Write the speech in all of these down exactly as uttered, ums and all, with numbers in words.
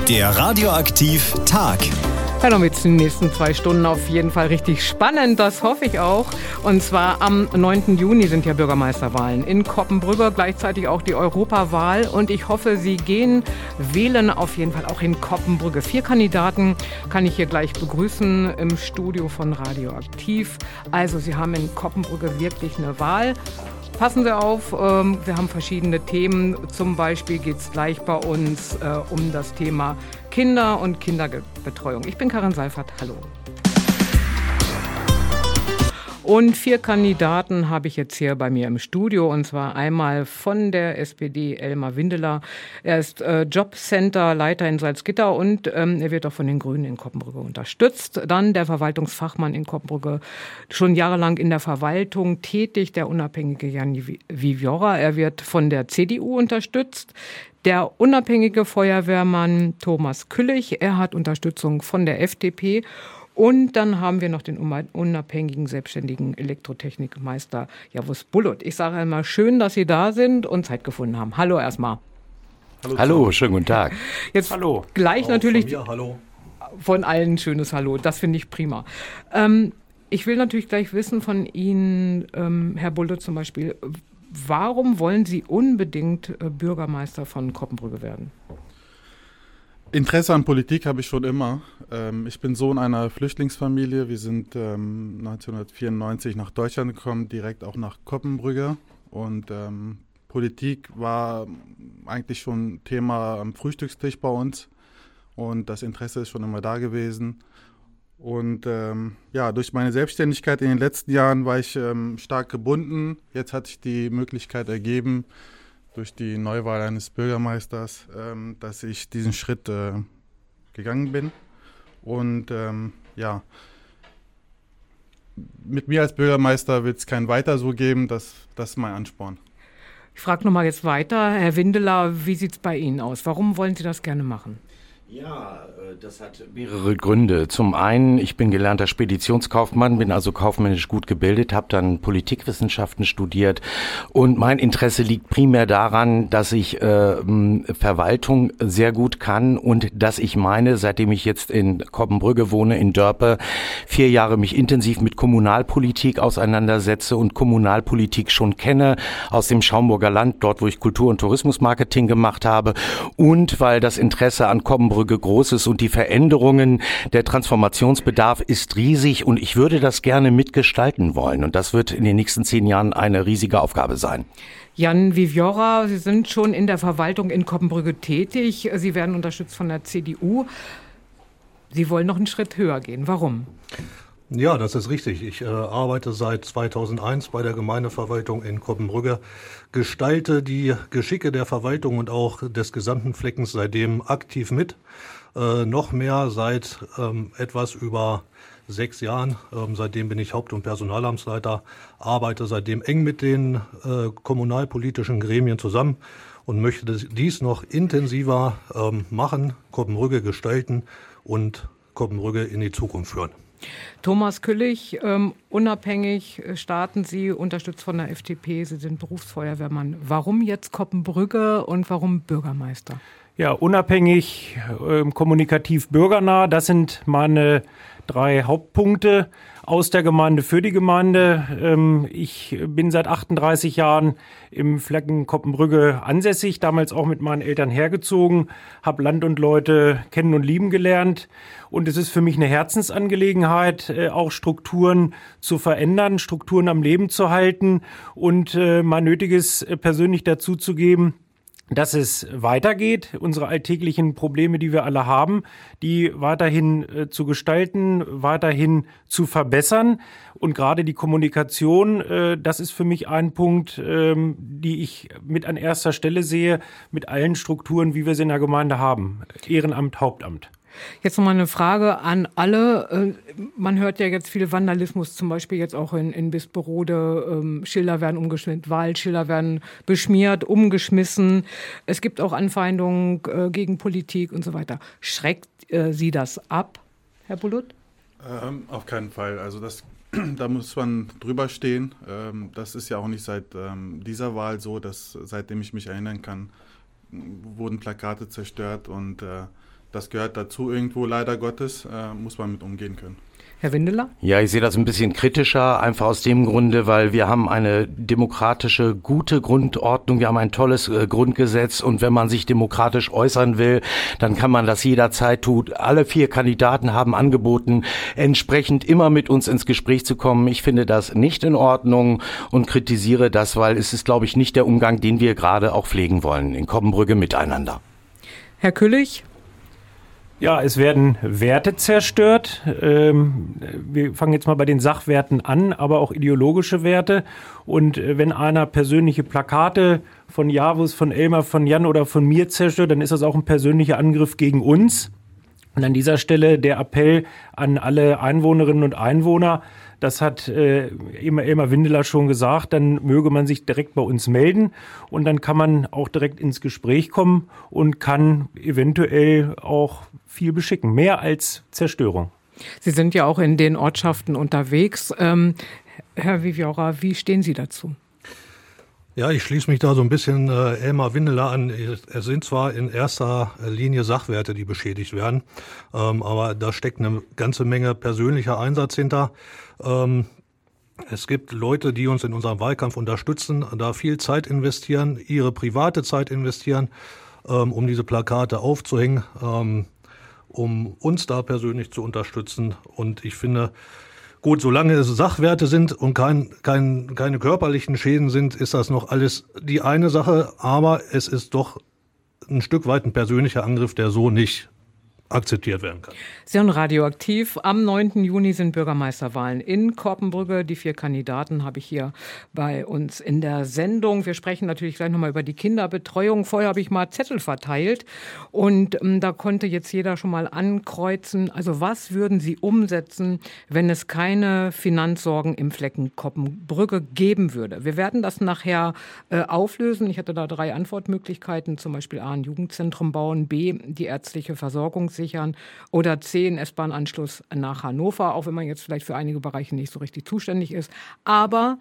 Der Radioaktiv Tag. Ja, dann wird es in den nächsten zwei Stunden auf jeden Fall richtig spannend, das hoffe ich auch. Und zwar am neunten Juni sind ja Bürgermeisterwahlen in Koppenbrügge, gleichzeitig auch die Europawahl. Und ich hoffe, Sie gehen wählen auf jeden Fall auch in Koppenbrügge. Vier Kandidaten kann ich hier gleich begrüßen im Studio von Radioaktiv. Also Sie haben in Koppenbrügge wirklich eine Wahl. Passen Sie auf, ähm, wir haben verschiedene Themen. Zum Beispiel geht es gleich bei uns äh, um das Thema Kinder und Kinderbetreuung. Ich bin Karin Seifert, hallo. Und vier Kandidaten habe ich jetzt hier bei mir im Studio, und zwar einmal von der S P D Elmar Windeler. Er ist äh, Jobcenter-Leiter in Salzgitter und ähm, er wird auch von den Grünen in Koppenbrügge unterstützt. Dann der Verwaltungsfachmann in Koppenbrügge, schon jahrelang in der Verwaltung tätig, der unabhängige Jan Vivjora. Er wird von der C D U unterstützt. Der unabhängige Feuerwehrmann Thomas Küllich, er hat Unterstützung von der F D P. Und dann haben wir noch den unabhängigen, selbstständigen Elektrotechnikmeister Javus Bulut. Ich sage einmal, schön, dass Sie da sind und Zeit gefunden haben. Hallo erstmal. Hallo, Hallo schönen guten Tag. Jetzt Hallo. Gleich Auch natürlich von mir, hallo. Von allen schönes Hallo, das finde ich prima. Ähm, ich will natürlich gleich wissen von Ihnen, ähm, Herr Bulut zum Beispiel, warum wollen Sie unbedingt äh, Bürgermeister von Koppenbrügge werden? Interesse an Politik habe ich schon immer. Ähm, ich bin Sohn einer Flüchtlingsfamilie. Wir sind ähm, neunzehnhundertvierundneunzig nach Deutschland gekommen, direkt auch nach Koppenbrügge. Und ähm, Politik war eigentlich schon Thema am Frühstückstisch bei uns. Und das Interesse ist schon immer da gewesen. Und ähm, ja, durch meine Selbstständigkeit in den letzten Jahren war ich ähm, stark gebunden. Jetzt hat sich die Möglichkeit ergeben, durch die Neuwahl eines Bürgermeisters, ähm, dass ich diesen Schritt äh, gegangen bin. Und ähm, ja, mit mir als Bürgermeister wird es kein Weiter so geben, das, das ist mein Ansporn. Ich frage nochmal jetzt weiter, Herr Windeler, wie sieht es bei Ihnen aus? Warum wollen Sie das gerne machen? Ja, das hat mehrere Gründe. Zum einen, ich bin gelernter Speditionskaufmann, bin also kaufmännisch gut gebildet, habe dann Politikwissenschaften studiert und mein Interesse liegt primär daran, dass ich äh, Verwaltung sehr gut kann und dass ich meine, seitdem ich jetzt in Koppenbrügge wohne, in Dörpe, vier Jahre mich intensiv mit Kommunalpolitik auseinandersetze und Kommunalpolitik schon kenne aus dem Schaumburger Land, dort wo ich Kultur- und Tourismusmarketing gemacht habe und weil das Interesse an Koppenbrügge groß ist und die Veränderungen, der Transformationsbedarf ist riesig und ich würde das gerne mitgestalten wollen und das wird in den nächsten zehn Jahren eine riesige Aufgabe sein. Jan Vivjora, Sie sind schon in der Verwaltung in Koppenbrügge tätig. Sie werden unterstützt von der C D U. Sie wollen noch einen Schritt höher gehen. Warum? Ja, das ist richtig. Ich äh, arbeite seit zweitausendeins bei der Gemeindeverwaltung in Koppenbrügge, gestalte die Geschicke der Verwaltung und auch des gesamten Fleckens seitdem aktiv mit. Äh, noch mehr seit ähm, etwas über sechs Jahren. Ähm, seitdem bin ich Haupt- und Personalamtsleiter, arbeite seitdem eng mit den äh, kommunalpolitischen Gremien zusammen und möchte dies noch intensiver ähm, machen, Koppenbrügge gestalten und Koppenbrügge in die Zukunft führen. Thomas Küllich, ähm, unabhängig starten Sie, unterstützt von der F D P. Sie sind Berufsfeuerwehrmann. Warum jetzt Koppenbrügge und warum Bürgermeister? Ja, unabhängig, äh, kommunikativ bürgernah, das sind meine drei Hauptpunkte aus der Gemeinde für die Gemeinde. Ähm, ich bin seit achtunddreißig Jahren im Flecken Koppenbrügge ansässig, damals auch mit meinen Eltern hergezogen, habe Land und Leute kennen und lieben gelernt. Und es ist für mich eine Herzensangelegenheit, äh, auch Strukturen zu verändern, Strukturen am Leben zu halten und äh, mein Nötiges äh, persönlich dazu zu geben, dass es weitergeht, unsere alltäglichen Probleme, die wir alle haben, die weiterhin äh, zu gestalten, weiterhin zu verbessern. Und gerade die Kommunikation, äh, das ist für mich ein Punkt, ähm, die ich mit an erster Stelle sehe, mit allen Strukturen, wie wir sie in der Gemeinde haben. Ehrenamt, Hauptamt. Jetzt noch mal eine Frage an alle. Man hört ja jetzt viel Vandalismus, zum Beispiel jetzt auch in, in Bisperode. Schilder werden umgeschmiert, Wahlschilder werden beschmiert, umgeschmissen. Es gibt auch Anfeindungen gegen Politik und so weiter. Schreckt Sie das ab, Herr Bulut? Ähm, auf keinen Fall. Also das, da muss man drüber stehen. Ähm, das ist ja auch nicht seit ähm, dieser Wahl so, dass seitdem ich mich erinnern kann, wurden Plakate zerstört und äh, das gehört dazu irgendwo, leider Gottes, äh, muss man mit umgehen können. Herr Windeler? Ja, ich sehe das ein bisschen kritischer, einfach aus dem Grunde, weil wir haben eine demokratische, gute Grundordnung, wir haben ein tolles äh, Grundgesetz und wenn man sich demokratisch äußern will, dann kann man das jederzeit tun. Alle vier Kandidaten haben angeboten, entsprechend immer mit uns ins Gespräch zu kommen. Ich finde das nicht in Ordnung und kritisiere das, weil es ist, glaube ich, nicht der Umgang, den wir gerade auch pflegen wollen in Koppenbrügge miteinander. Herr Küllich? Ja, es werden Werte zerstört. Ähm, wir fangen jetzt mal bei den Sachwerten an, aber auch ideologische Werte. Und wenn einer persönliche Plakate von Javus, von Elmar, von Jan oder von mir zerstört, dann ist das auch ein persönlicher Angriff gegen uns. Und an dieser Stelle der Appell an alle Einwohnerinnen und Einwohner, das hat äh, Elmar Windeler schon gesagt, dann möge man sich direkt bei uns melden und dann kann man auch direkt ins Gespräch kommen und kann eventuell auch viel beschicken, mehr als Zerstörung. Sie sind ja auch in den Ortschaften unterwegs. Ähm, Herr Viviola, wie stehen Sie dazu? Ja, ich schließe mich da so ein bisschen äh, Elmar Windeler an. Es sind zwar in erster Linie Sachwerte, die beschädigt werden, ähm, aber da steckt eine ganze Menge persönlicher Einsatz hinter. Ähm, es gibt Leute, die uns in unserem Wahlkampf unterstützen, da viel Zeit investieren, ihre private Zeit investieren, ähm, um diese Plakate aufzuhängen, ähm, um uns da persönlich zu unterstützen. Und ich finde, gut, solange es Sachwerte sind und kein, kein, keine körperlichen Schäden sind, ist das noch alles die eine Sache. Aber es ist doch ein Stück weit ein persönlicher Angriff, der so nicht akzeptiert werden kann. Sie hören Radioaktiv. Am neunten Juni sind Bürgermeisterwahlen in Koppenbrügge. Die vier Kandidaten habe ich hier bei uns in der Sendung. Wir sprechen natürlich gleich nochmal über die Kinderbetreuung. Vorher habe ich mal Zettel verteilt und ähm, da konnte jetzt jeder schon mal ankreuzen. Also was würden Sie umsetzen, wenn es keine Finanzsorgen im Flecken Koppenbrügge geben würde? Wir werden das nachher äh, auflösen. Ich hatte da drei Antwortmöglichkeiten, zum Beispiel A, ein Jugendzentrum bauen, B, die ärztliche Versorgung sichern oder C, einen S-Bahn-Anschluss nach Hannover, auch wenn man jetzt vielleicht für einige Bereiche nicht so richtig zuständig ist. Aber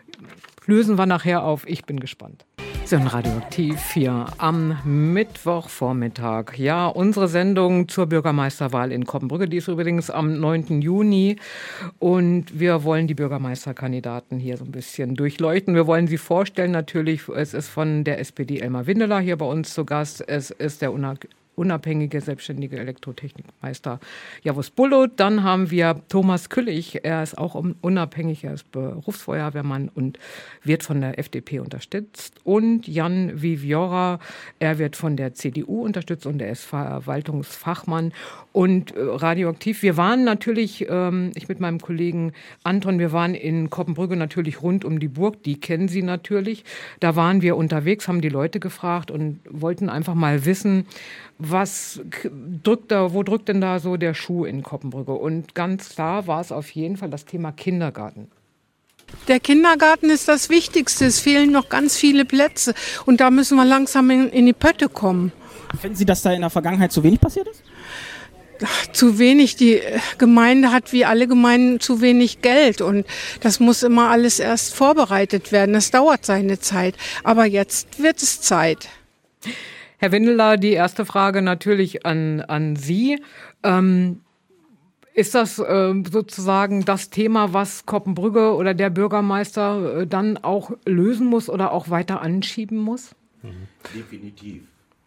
lösen wir nachher auf. Ich bin gespannt. Sie sind Radioaktiv hier am Mittwochvormittag. Ja, unsere Sendung zur Bürgermeisterwahl in Koppenbrügge, die ist übrigens am neunten Juni. Und wir wollen die Bürgermeisterkandidaten hier so ein bisschen durchleuchten. Wir wollen sie vorstellen natürlich. Es ist von der S P D Elmar Windeler hier bei uns zu Gast. Es ist der Una unabhängige, selbstständige Elektrotechnikmeister Javus Bullo. Dann haben wir Thomas Küllich. Er ist auch unabhängig, er ist Berufsfeuerwehrmann und wird von der F D P unterstützt. Und Jan Viviola, er wird von der C D U unterstützt und er ist Verwaltungsfachmann. Und Radioaktiv, wir waren natürlich, ähm, ich mit meinem Kollegen Anton, wir waren in Koppenbrügge natürlich rund um die Burg, die kennen Sie natürlich. Da waren wir unterwegs, haben die Leute gefragt und wollten einfach mal wissen, was drückt da, wo drückt denn da so der Schuh in Koppenbrügge? Und ganz klar war es auf jeden Fall das Thema Kindergarten. Der Kindergarten ist das Wichtigste. Es fehlen noch ganz viele Plätze. Und da müssen wir langsam in, in die Pötte kommen. Finden Sie, dass da in der Vergangenheit zu wenig passiert ist? Ach, zu wenig. Die Gemeinde hat wie alle Gemeinden zu wenig Geld. Und das muss immer alles erst vorbereitet werden. Das dauert seine Zeit. Aber jetzt wird es Zeit. Herr Windeler, die erste Frage natürlich an, an Sie. Ähm, ist das äh, sozusagen das Thema, was Koppenbrügge oder der Bürgermeister äh, dann auch lösen muss oder auch weiter anschieben muss? Definitiv.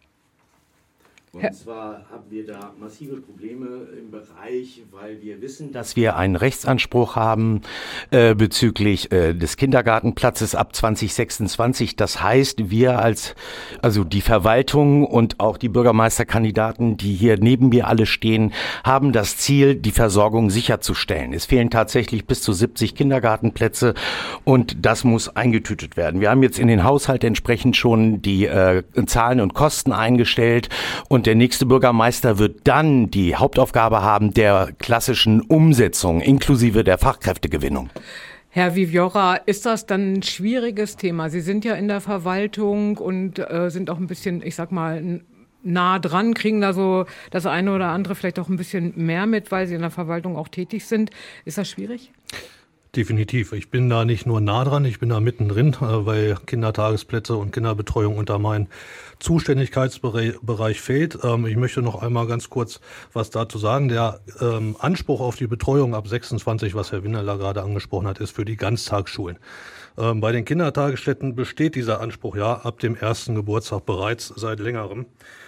Und zwar haben wir da massive Probleme im Bereich, weil wir wissen, dass wir einen Rechtsanspruch haben äh, bezüglich äh, des Kindergartenplatzes ab zwanzig sechsundzwanzig. Das heißt, wir als, also die Verwaltung und auch die Bürgermeisterkandidaten, die hier neben mir alle stehen, haben das Ziel, die Versorgung sicherzustellen. Es fehlen tatsächlich bis zu siebzig Kindergartenplätze und das muss eingetütet werden. Wir haben jetzt in den Haushalt entsprechend schon die äh, Zahlen und Kosten eingestellt und der nächste Bürgermeister wird dann die Hauptaufgabe haben der klassischen Umsetzung inklusive der Fachkräftegewinnung. Herr Viviola, ist das dann ein schwieriges Thema? Sie sind ja in der Verwaltung und äh, sind auch ein bisschen, ich sag mal, nah dran, kriegen da so das eine oder andere vielleicht auch ein bisschen mehr mit, weil Sie in der Verwaltung auch tätig sind. Ist das schwierig? Definitiv. Ich bin da nicht nur nah dran, ich bin da mittendrin, weil Kindertagesplätze und Kinderbetreuung unter meinen Zuständigkeitsbereich fällt. Ich möchte noch einmal ganz kurz was dazu sagen. Der Anspruch auf die Betreuung ab sechsundzwanzig, was Herr Windeler gerade angesprochen hat, ist für die Ganztagsschulen. Bei den Kindertagesstätten besteht dieser Anspruch ja ab dem ersten Geburtstag bereits seit längerem.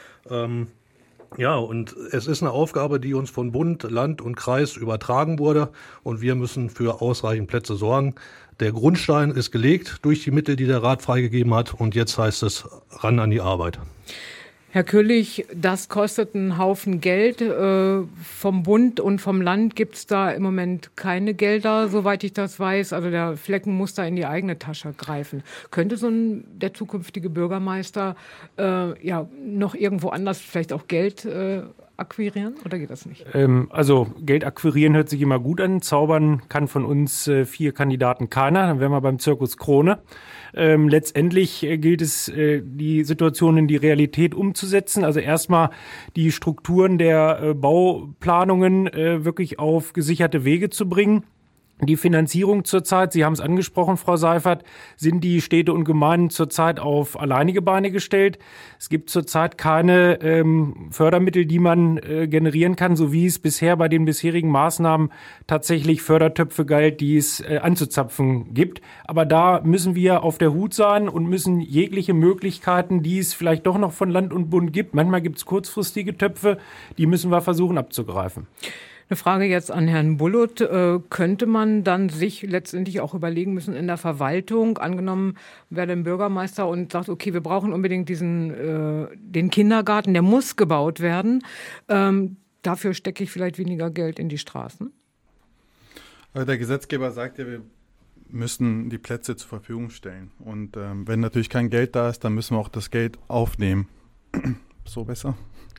Ja, und es ist eine Aufgabe, die uns von Bund, Land und Kreis übertragen wurde und wir müssen für ausreichend Plätze sorgen. Der Grundstein ist gelegt durch die Mittel, die der Rat freigegeben hat und jetzt heißt es ran an die Arbeit. Herr Küllich, das kostet einen Haufen Geld. Äh, vom Bund und vom Land gibt es da im Moment keine Gelder, soweit ich das weiß. Also der Flecken muss da in die eigene Tasche greifen. Könnte so ein, der zukünftige Bürgermeister äh, ja noch irgendwo anders vielleicht auch Geld äh, akquirieren oder geht das nicht? Ähm, also Geld akquirieren hört sich immer gut an. Zaubern kann von uns äh, vier Kandidaten keiner. Dann wären wir beim Zirkus Krone. Ähm, letztendlich äh, gilt es, äh, die Situation in die Realität umzusetzen. Also erstmal die Strukturen der äh, Bauplanungen äh, wirklich auf gesicherte Wege zu bringen. Die Finanzierung zurzeit, Sie haben es angesprochen, Frau Seifert, sind die Städte und Gemeinden zurzeit auf alleinige Beine gestellt. Es gibt zurzeit keine ähm, Fördermittel, die man äh, generieren kann, so wie es bisher bei den bisherigen Maßnahmen tatsächlich Fördertöpfe galt, die es äh, anzuzapfen gibt. Aber da müssen wir auf der Hut sein und müssen jegliche Möglichkeiten, die es vielleicht doch noch von Land und Bund gibt, manchmal gibt es kurzfristige Töpfe, die müssen wir versuchen abzugreifen. Eine Frage jetzt an Herrn Bulut. Äh, könnte man dann sich letztendlich auch überlegen müssen in der Verwaltung, angenommen wäre der Bürgermeister und sagt, okay, wir brauchen unbedingt diesen äh, den Kindergarten, der muss gebaut werden. Ähm, dafür stecke ich vielleicht weniger Geld in die Straßen? Also der Gesetzgeber sagt ja, wir müssen die Plätze zur Verfügung stellen. Und ähm, wenn natürlich kein Geld da ist, dann müssen wir auch das Geld aufnehmen. So besser.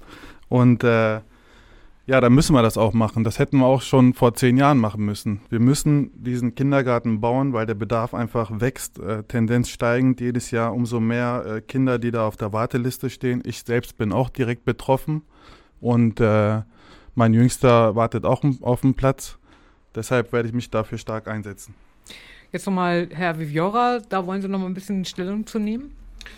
Und äh, ja, dann müssen wir das auch machen. Das hätten wir auch schon vor zehn Jahren machen müssen. Wir müssen diesen Kindergarten bauen, weil der Bedarf einfach wächst, äh, Tendenz steigend. Jedes Jahr umso mehr äh, Kinder, die da auf der Warteliste stehen. Ich selbst bin auch direkt betroffen und äh, mein Jüngster wartet auch auf den Platz. Deshalb werde ich mich dafür stark einsetzen. Jetzt nochmal Herr Viviora, da wollen Sie noch mal ein bisschen Stellung zu nehmen?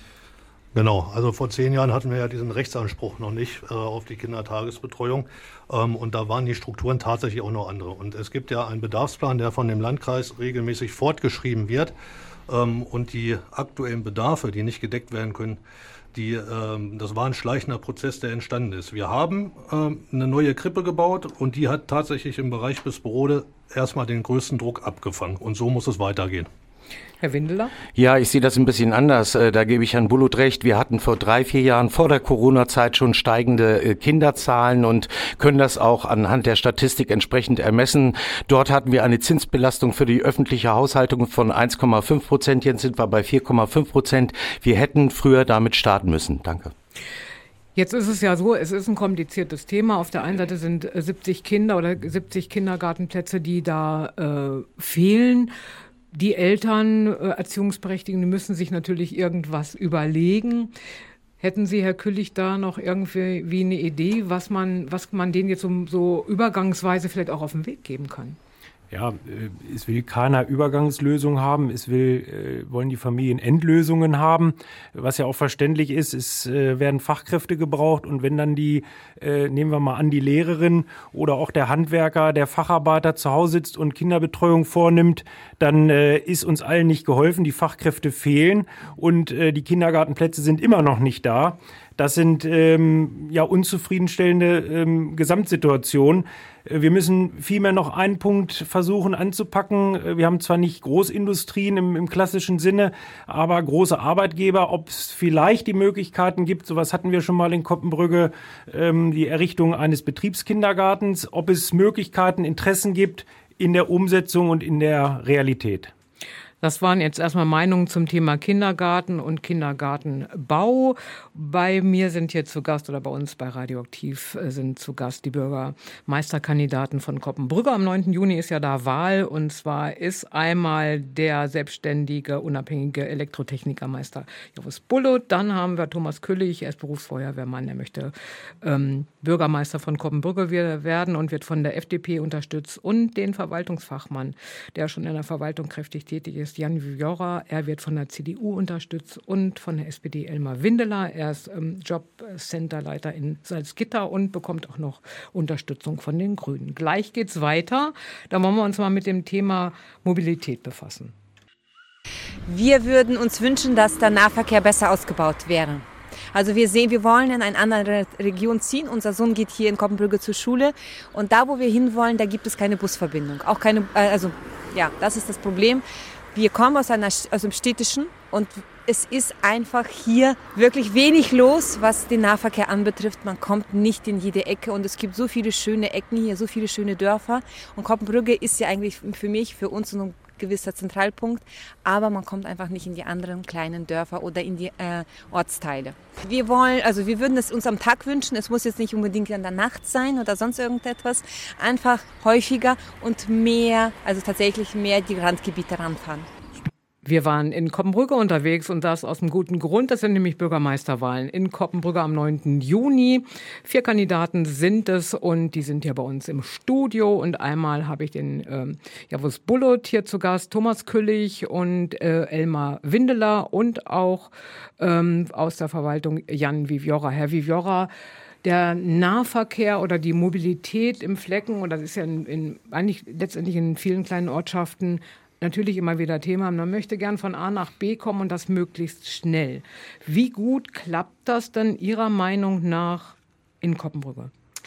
Genau, also vor zehn Jahren hatten wir ja diesen Rechtsanspruch noch nicht äh, auf die Kindertagesbetreuung ähm, und da waren die Strukturen tatsächlich auch noch andere. Und es gibt ja einen Bedarfsplan, der von dem Landkreis regelmäßig fortgeschrieben wird ähm, und die aktuellen Bedarfe, die nicht gedeckt werden können, die, ähm, das war ein schleichender Prozess, der entstanden ist. Wir haben ähm, eine neue Krippe gebaut und die hat tatsächlich im Bereich Bisperode erstmal den größten Druck abgefangen und so muss es weitergehen. Herr Windeler? Ja, ich sehe das ein bisschen anders. Da gebe ich Herrn Bulut recht. Wir hatten vor drei, vier Jahren vor der Corona-Zeit schon steigende Kinderzahlen und können das auch anhand der Statistik entsprechend ermessen. Dort hatten wir eine Zinsbelastung für die öffentliche Haushaltung von eins Komma fünf Prozent. Jetzt sind wir bei vier Komma fünf Prozent. Wir hätten früher damit starten müssen. Danke. Jetzt ist es ja so, es ist ein kompliziertes Thema. Auf der einen Seite sind siebzig Kinder oder siebzig Kindergartenplätze, die da äh, fehlen. Die Eltern, äh, Erziehungsberechtigten, müssen sich natürlich irgendwas überlegen. Hätten Sie, Herr Küllich, da noch irgendwie wie eine Idee, was man, was man denen jetzt so, so übergangsweise vielleicht auch auf den Weg geben kann? Ja, es will keiner Übergangslösung haben, es will, wollen die Familien Endlösungen haben, was ja auch verständlich ist. Es werden Fachkräfte gebraucht und wenn dann die, nehmen wir mal an, die Lehrerin oder auch der Handwerker, der Facharbeiter zu Hause sitzt und Kinderbetreuung vornimmt, dann ist uns allen nicht geholfen, die Fachkräfte fehlen und die Kindergartenplätze sind immer noch nicht da. Das sind ähm, ja unzufriedenstellende ähm, Gesamtsituationen. Wir müssen vielmehr noch einen Punkt versuchen anzupacken. Wir haben zwar nicht Großindustrien im, im klassischen Sinne, aber große Arbeitgeber, ob es vielleicht die Möglichkeiten gibt, sowas hatten wir schon mal in Koppenbrügge, ähm, die Errichtung eines Betriebskindergartens, ob es Möglichkeiten, Interessen gibt in der Umsetzung und in der Realität. Das waren jetzt erstmal Meinungen zum Thema Kindergarten und Kindergartenbau. Bei mir sind hier zu Gast oder bei uns bei Radioaktiv sind zu Gast die Bürgermeisterkandidaten von Koppenbrügge. Am neunten Juni ist ja da Wahl und zwar ist einmal der selbstständige, unabhängige Elektrotechnikermeister Jovus Bulloth. Dann haben wir Thomas Küllich, er ist Berufsfeuerwehrmann, er möchte ähm, Bürgermeister von Koppenbrügge werden und wird von der F D P unterstützt und den Verwaltungsfachmann, der schon in der Verwaltung kräftig tätig ist, Jan Vivjora. Er wird von der C D U unterstützt und von der S P D Elmar Windeler. Er ist ähm, Jobcenterleiter in Salzgitter und bekommt auch noch Unterstützung von den Grünen. Gleich geht's weiter. Da wollen wir uns mal mit dem Thema Mobilität befassen. Wir würden uns wünschen, dass der Nahverkehr besser ausgebaut wäre. Also wir sehen, wir wollen in eine andere Region ziehen. Unser Sohn geht hier in Koppenbrügge zur Schule und da, wo wir hinwollen, da gibt es keine Busverbindung. Auch keine, also ja, das ist das Problem. Wir kommen aus, einer, aus dem Städtischen und es ist einfach hier wirklich wenig los, was den Nahverkehr anbetrifft. Man kommt nicht in jede Ecke und es gibt so viele schöne Ecken hier, so viele schöne Dörfer. Und Koppenbrügge ist ja eigentlich für mich, für uns so ein gewisser Zentralpunkt, aber man kommt einfach nicht in die anderen kleinen Dörfer oder in die äh, Ortsteile. Wir wollen, also wir würden es uns am Tag wünschen, es muss jetzt nicht unbedingt in der Nacht sein oder sonst irgendetwas, einfach häufiger und mehr, also tatsächlich mehr die Randgebiete ranfahren. Wir waren in Koppenbrügge unterwegs und das aus einem guten Grund. Das sind nämlich Bürgermeisterwahlen in Koppenbrügge am neunten Juni. Vier Kandidaten sind es und die sind hier bei uns im Studio. Und einmal habe ich den ähm, Jovus Bulloth hier zu Gast, Thomas Küllich und äh, Elmar Windeler und auch ähm, aus der Verwaltung Jan Vivjora. Herr Vivjora, der Nahverkehr oder die Mobilität im Flecken, und das ist ja in, in, eigentlich letztendlich in vielen kleinen Ortschaften natürlich immer wieder Thema. Man möchte gern von A nach B kommen und das möglichst schnell. Wie gut klappt das denn Ihrer Meinung nach in Koppenbrügge?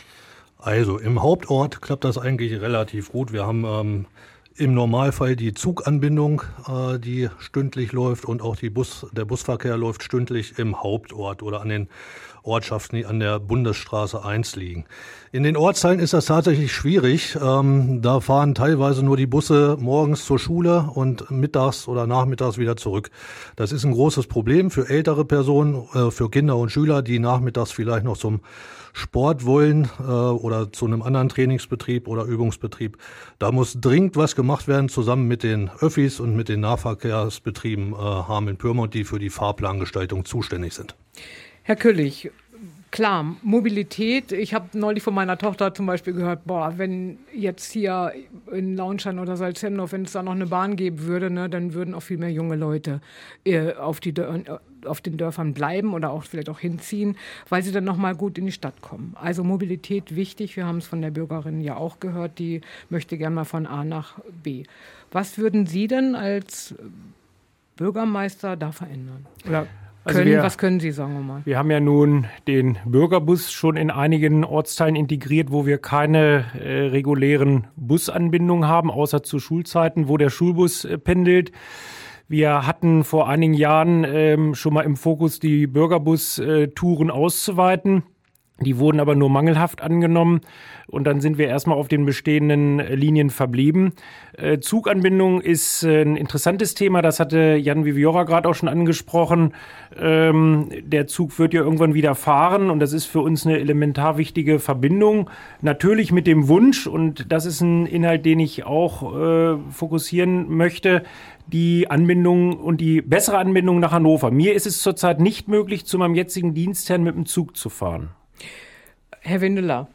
Also im Hauptort klappt das eigentlich relativ gut. Wir haben ähm, im Normalfall die Zuganbindung, äh, die stündlich läuft und auch die Bus, der Busverkehr läuft stündlich im Hauptort oder an den Ortschaften, die an der Bundesstraße eins liegen. In den Ortsteilen ist das tatsächlich schwierig. Ähm, da fahren teilweise nur die Busse morgens zur Schule und mittags oder nachmittags wieder zurück. Das ist ein großes Problem für ältere Personen, äh, für Kinder und Schüler, die nachmittags vielleicht noch zum Sport wollen äh, oder zu einem anderen Trainingsbetrieb oder Übungsbetrieb. Da muss dringend was gemacht werden, zusammen mit den Öffis und mit den Nahverkehrsbetrieben äh, Hameln-Pyrmont, die für die Fahrplangestaltung zuständig sind. Herr Küllich, klar, Mobilität. Ich habe neulich von meiner Tochter zum Beispiel gehört, boah, wenn jetzt hier in Launschein oder Salzhemdorf, wenn es da noch eine Bahn geben würde, ne, dann würden auch viel mehr junge Leute äh, auf, die, auf den Dörfern bleiben oder auch vielleicht auch hinziehen, weil sie dann noch mal gut in die Stadt kommen. Also Mobilität wichtig. Wir haben es von der Bürgerin ja auch gehört, die möchte gerne mal von A nach B. Was würden Sie denn als Bürgermeister da verändern? Oder Also können, wir, was können Sie, sagen wir mal? Wir haben ja nun den Bürgerbus schon in einigen Ortsteilen integriert, wo wir keine äh, regulären Busanbindungen haben, außer zu Schulzeiten, wo der Schulbus äh, pendelt. Wir hatten vor einigen Jahren ähm, schon mal im Fokus, die Bürgerbus-Touren auszuweiten. Die wurden aber nur mangelhaft angenommen und dann sind wir erstmal auf den bestehenden Linien verblieben. Äh, Zuganbindung ist äh, ein interessantes Thema, das hatte Jan Vivjora gerade auch schon angesprochen. Ähm, der Zug wird ja irgendwann wieder fahren und das ist für uns eine elementar wichtige Verbindung. Natürlich mit dem Wunsch, und das ist ein Inhalt, den ich auch äh, fokussieren möchte, die Anbindung und die bessere Anbindung nach Hannover. Mir ist es zurzeit nicht möglich, zu meinem jetzigen Dienstherrn mit dem Zug zu fahren. Herr Windeler.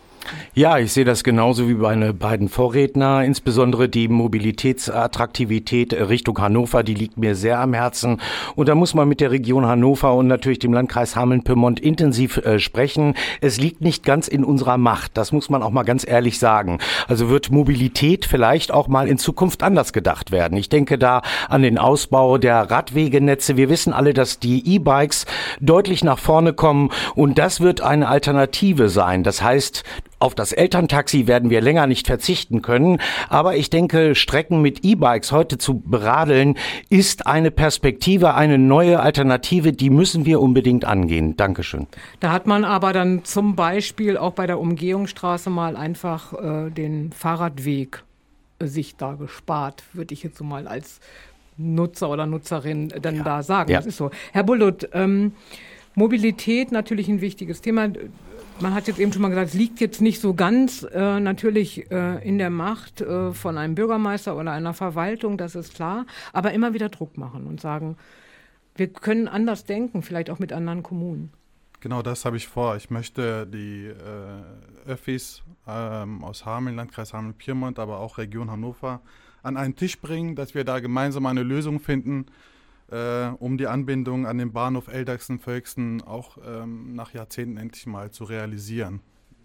Ja, ich sehe das genauso wie meine beiden Vorredner. Insbesondere die Mobilitätsattraktivität Richtung Hannover, die liegt mir sehr am Herzen. Und da muss man mit der Region Hannover und natürlich dem Landkreis Hameln-Pyrmont intensiv äh, sprechen. Es liegt nicht ganz in unserer Macht. Das muss man auch mal ganz ehrlich sagen. Also wird Mobilität vielleicht auch mal in Zukunft anders gedacht werden. Ich denke da an den Ausbau der Radwegenetze. Wir wissen alle, dass die E-Bikes deutlich nach vorne kommen und das wird eine Alternative sein. Das heißt, auf das Elterntaxi werden wir länger nicht verzichten können, aber ich denke, Strecken mit E-Bikes heute zu beradeln, ist eine Perspektive, eine neue Alternative, die müssen wir unbedingt angehen. Dankeschön. Da hat man aber dann zum Beispiel auch bei der Umgehungsstraße mal einfach äh, den Fahrradweg äh, sich da gespart, würde ich jetzt so mal als Nutzer oder Nutzerin dann ja. da sagen. Ja. Das ist so. Herr Bulluth, ähm, Mobilität natürlich ein wichtiges Thema. Man hat jetzt eben schon mal gesagt, es liegt jetzt nicht so ganz äh, natürlich äh, in der Macht äh, von einem Bürgermeister oder einer Verwaltung, das ist klar, aber immer wieder Druck machen und sagen, wir können anders denken, vielleicht auch mit anderen Kommunen. Genau das habe ich vor. Ich möchte die äh, Öffis ähm, aus Hameln, Landkreis Hameln-Pyrmont, aber auch Region Hannover an einen Tisch bringen, dass wir da gemeinsam eine Lösung finden, Äh, um die Anbindung an den Bahnhof Eldachsen-Völksen auch ähm, nach Jahrzehnten endlich mal zu realisieren.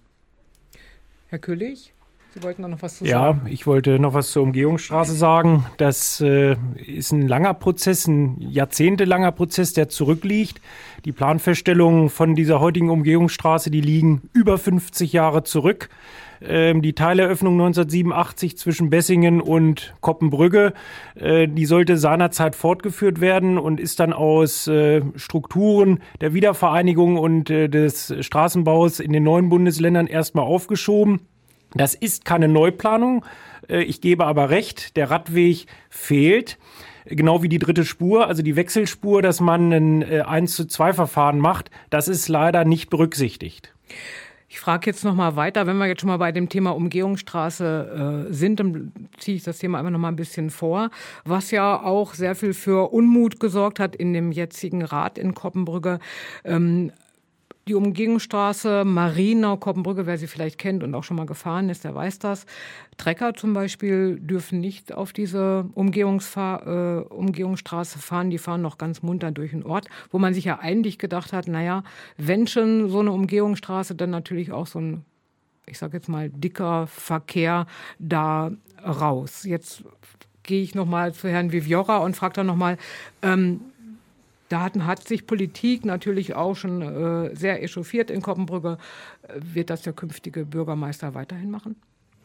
Herr Köhlig, Sie wollten noch was zu ja, sagen? Ja, ich wollte noch was zur Umgehungsstraße sagen. Das äh, ist ein langer Prozess, ein jahrzehntelanger Prozess, der zurückliegt. Die Planfeststellungen von dieser heutigen Umgehungsstraße, die liegen über fünfzig Jahre zurück. Die Teileröffnung neunzehnhundertsiebenundachtzig zwischen Bessingen und Koppenbrügge, die sollte seinerzeit fortgeführt werden und ist dann aus Strukturen der Wiedervereinigung und des Straßenbaus in den neuen Bundesländern erstmal aufgeschoben. Das ist keine Neuplanung. Ich gebe aber recht, der Radweg fehlt. Genau wie die dritte Spur, also die Wechselspur, dass man ein eins zu zwei Verfahren macht, das ist leider nicht berücksichtigt. Ich frage jetzt noch mal weiter, wenn wir jetzt schon mal bei dem Thema Umgehungsstraße äh, sind, dann ziehe ich das Thema einfach noch mal ein bisschen vor, was ja auch sehr viel für Unmut gesorgt hat in dem jetzigen Rat in Koppenbrügge. Ähm, Die Umgehungsstraße Marienau-Koppenbrügge, wer sie vielleicht kennt und auch schon mal gefahren ist, der weiß das. Trecker zum Beispiel dürfen nicht auf diese Umgehungsfahr- äh, Umgehungsstraße fahren. Die fahren noch ganz munter durch den Ort, wo man sich ja eigentlich gedacht hat, naja, wenn schon so eine Umgehungsstraße, dann natürlich auch so ein, ich sage jetzt mal, dicker Verkehr da raus. Jetzt gehe ich noch mal zu Herrn Viviora und frage dann noch mal, ähm, Da hat, hat sich Politik natürlich auch schon äh, sehr echauffiert in Koppenbrügge. Wird das der künftige Bürgermeister weiterhin machen?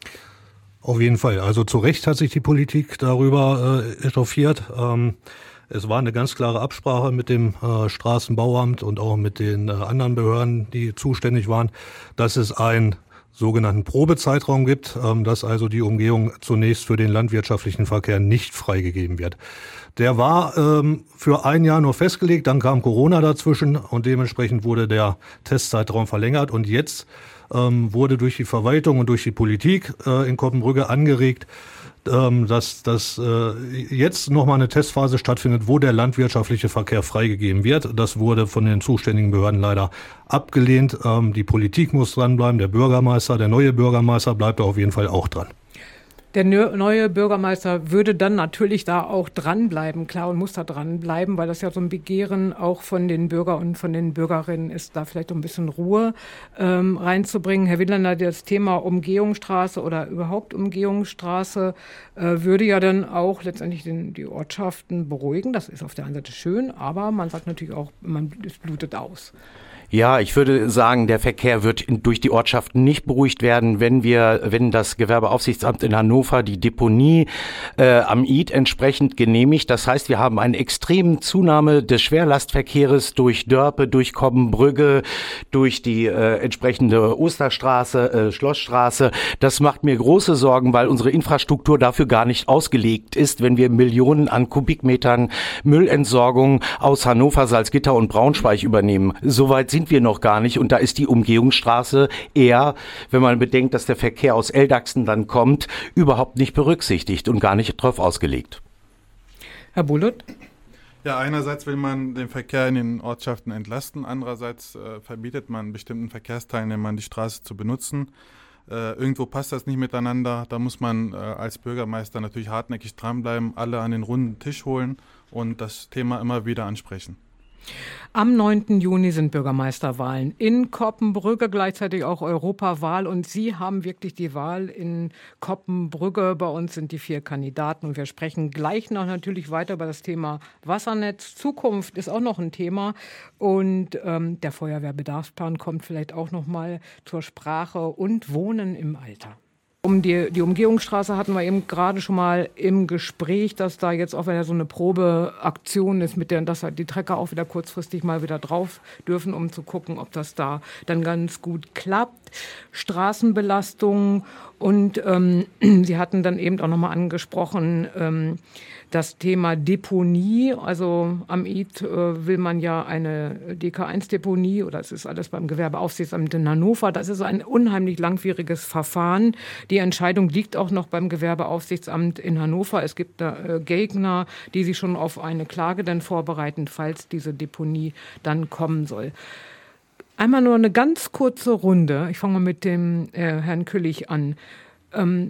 Auf jeden Fall. Also zu Recht hat sich die Politik darüber äh, echauffiert. Ähm, es war eine ganz klare Absprache mit dem äh, Straßenbauamt und auch mit den äh, anderen Behörden, die zuständig waren, dass es einen sogenannten Probezeitraum gibt, ähm, dass also die Umgehung zunächst für den landwirtschaftlichen Verkehr nicht freigegeben wird. Der war ähm, für ein Jahr nur festgelegt, dann kam Corona dazwischen und dementsprechend wurde der Testzeitraum verlängert. Und jetzt ähm, wurde durch die Verwaltung und durch die Politik äh, in Koppenbrügge angeregt, ähm, dass, dass äh, jetzt nochmal eine Testphase stattfindet, wo der landwirtschaftliche Verkehr freigegeben wird. Das wurde von den zuständigen Behörden leider abgelehnt. Ähm, die Politik muss dranbleiben, der Bürgermeister, der neue Bürgermeister bleibt da auf jeden Fall auch dran. Der neue Bürgermeister würde dann natürlich da auch dranbleiben, klar, und muss da dranbleiben, weil das ja so ein Begehren auch von den Bürgern und von den Bürgerinnen ist, da vielleicht ein bisschen Ruhe ähm, reinzubringen. Herr Windlander, das Thema Umgehungsstraße oder überhaupt Umgehungsstraße äh, würde ja dann auch letztendlich den, die Ortschaften beruhigen. Das ist auf der einen Seite schön, aber man sagt natürlich auch, man, es blutet aus. Ja, ich würde sagen, der Verkehr wird durch die Ortschaften nicht beruhigt werden, wenn wir, wenn das Gewerbeaufsichtsamt in Hannover die Deponie äh, am Id entsprechend genehmigt. Das heißt, wir haben eine extreme Zunahme des Schwerlastverkehrs durch Dörpe, durch Koppenbrügge, durch die äh, entsprechende Osterstraße, äh, Schlossstraße. Das macht mir große Sorgen, weil unsere Infrastruktur dafür gar nicht ausgelegt ist, wenn wir Millionen an Kubikmetern Müllentsorgung aus Hannover, Salzgitter und Braunschweig übernehmen. Soweit sind wir noch gar nicht und da ist die Umgehungsstraße eher, wenn man bedenkt, dass der Verkehr aus Eldachsen dann kommt, überhaupt nicht berücksichtigt und gar nicht drauf ausgelegt. Herr Bulluth? Ja, einerseits will man den Verkehr in den Ortschaften entlasten, andererseits äh, verbietet man bestimmten Verkehrsteilnehmern die Straße zu benutzen. Äh, irgendwo passt das nicht miteinander, da muss man äh, als Bürgermeister natürlich hartnäckig dranbleiben, alle an den runden Tisch holen und das Thema immer wieder ansprechen. Am neunten Juni sind Bürgermeisterwahlen in Koppenbrügge, gleichzeitig auch Europawahl. Und Sie haben wirklich die Wahl in Koppenbrügge. Bei uns sind die vier Kandidaten. Und wir sprechen gleich noch natürlich weiter über das Thema Wassernetz. Zukunft ist auch noch ein Thema. Und ähm, der Feuerwehrbedarfsplan kommt vielleicht auch noch mal zur Sprache. Und Wohnen im Alter. Um die, die Umgehungsstraße hatten wir eben gerade schon mal im Gespräch, dass da jetzt auch wieder so eine Probeaktion ist, mit der, dass halt die Trecker auch wieder kurzfristig mal wieder drauf dürfen, um zu gucken, ob das da dann ganz gut klappt. gibt, Straßenbelastung und ähm, Sie hatten dann eben auch nochmal angesprochen, ähm, das Thema Deponie, also am I D äh, will man ja eine D K eins Deponie, oder es ist alles beim Gewerbeaufsichtsamt in Hannover, das ist ein unheimlich langwieriges Verfahren. Die Entscheidung liegt auch noch beim Gewerbeaufsichtsamt in Hannover. Es gibt da äh, Gegner, die sich schon auf eine Klage dann vorbereiten, falls diese Deponie dann kommen soll. Einmal nur eine ganz kurze Runde. Ich fange mal mit dem äh, Herrn Küllich an. Ähm,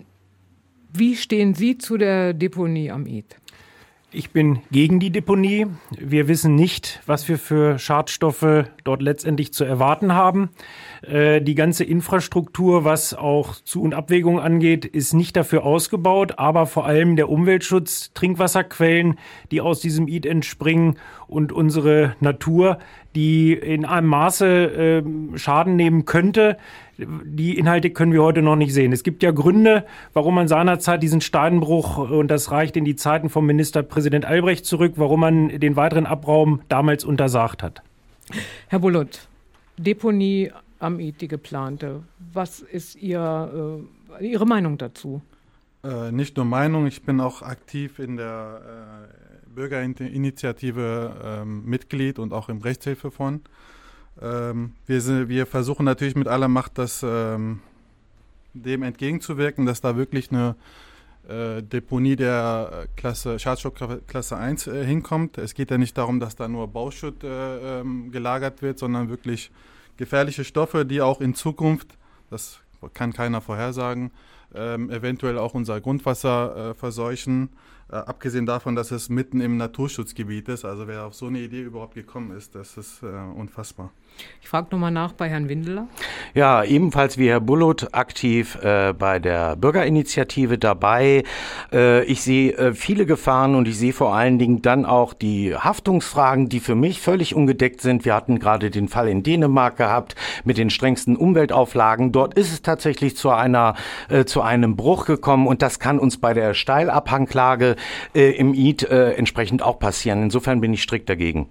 wie stehen Sie zu der Deponie am I D? Ich bin gegen die Deponie. Wir wissen nicht, was wir für Schadstoffe dort letztendlich zu erwarten haben. Äh, die ganze Infrastruktur, was auch Zu- und Abwägung angeht, ist nicht dafür ausgebaut, aber vor allem der Umweltschutz, Trinkwasserquellen, die aus diesem I D entspringen und unsere Natur, die in einem Maße äh, Schaden nehmen könnte. Die Inhalte können wir heute noch nicht sehen. Es gibt ja Gründe, warum man seinerzeit diesen Steinbruch, und das reicht in die Zeiten vom Ministerpräsident Albrecht zurück, warum man den weiteren Abraum damals untersagt hat. Herr Bulut, Deponie am I D, die geplante. Was ist Ihr, äh, Ihre Meinung dazu? Äh, nicht nur Meinung, ich bin auch aktiv in der äh, Bürgerinitiative äh, Mitglied und auch im Rechtshilfefonds. Ähm, wir, sind, wir versuchen natürlich mit aller Macht, das, ähm, dem entgegenzuwirken, dass da wirklich eine äh, Deponie der Klasse, Schadstoffklasse eins äh, hinkommt. Es geht ja nicht darum, dass da nur Bauschutt äh, ähm, gelagert wird, sondern wirklich gefährliche Stoffe, die auch in Zukunft, das kann keiner vorhersagen, ähm, eventuell auch unser Grundwasser äh, verseuchen. Äh, abgesehen davon, dass es mitten im Naturschutzgebiet ist. Also wer auf so eine Idee überhaupt gekommen ist, das ist äh, unfassbar. Ich frage nochmal nach bei Herrn Windeler. Ja, ebenfalls wie Herr Bulut aktiv äh, bei der Bürgerinitiative dabei. Äh, ich sehe äh, viele Gefahren und ich sehe vor allen Dingen dann auch die Haftungsfragen, die für mich völlig ungedeckt sind. Wir hatten gerade den Fall in Dänemark gehabt mit den strengsten Umweltauflagen. Dort ist es tatsächlich zu einer äh, zu einem Bruch gekommen und das kann uns bei der Steilabhangklage äh, im I D äh, entsprechend auch passieren. Insofern bin ich strikt dagegen.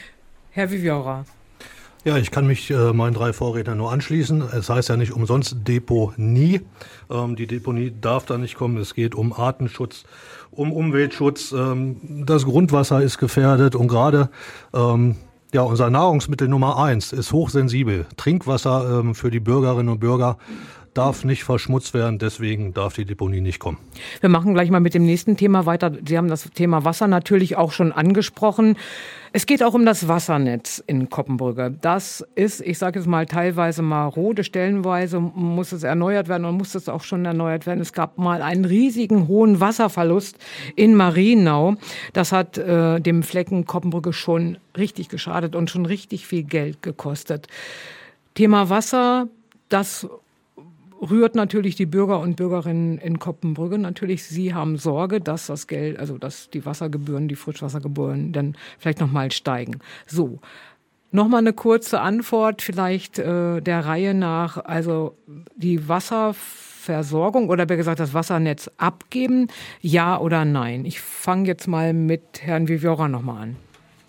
Herr Viviola. Ja, ich kann mich äh, meinen drei Vorrednern nur anschließen. Es heißt ja nicht umsonst Deponie. Ähm, die Deponie darf da nicht kommen. Es geht um Artenschutz, um Umweltschutz. Ähm, das Grundwasser ist gefährdet und gerade ähm, ja, unser Nahrungsmittel Nummer eins ist hochsensibel. Trinkwasser ähm, für die Bürgerinnen und Bürger darf nicht verschmutzt werden, deswegen darf die Deponie nicht kommen. Wir machen gleich mal mit dem nächsten Thema weiter. Sie haben das Thema Wasser natürlich auch schon angesprochen. Es geht auch um das Wassernetz in Koppenbrügge. Das ist, ich sage jetzt mal, teilweise marode, stellenweise muss es erneuert werden und muss es auch schon erneuert werden. Es gab mal einen riesigen hohen Wasserverlust in Marienau. Das hat äh, dem Flecken Koppenbrügge schon richtig geschadet und schon richtig viel Geld gekostet. Thema Wasser, das rührt natürlich die Bürger und Bürgerinnen in Koppenbrügge. Natürlich, sie haben Sorge, dass das Geld, also dass die Wassergebühren, die Frischwassergebühren dann vielleicht nochmal steigen. So, nochmal eine kurze Antwort, vielleicht äh, der Reihe nach. Also die Wasserversorgung oder besser gesagt das Wassernetz abgeben, ja oder nein? Ich fange jetzt mal mit Herrn Viviola nochmal an.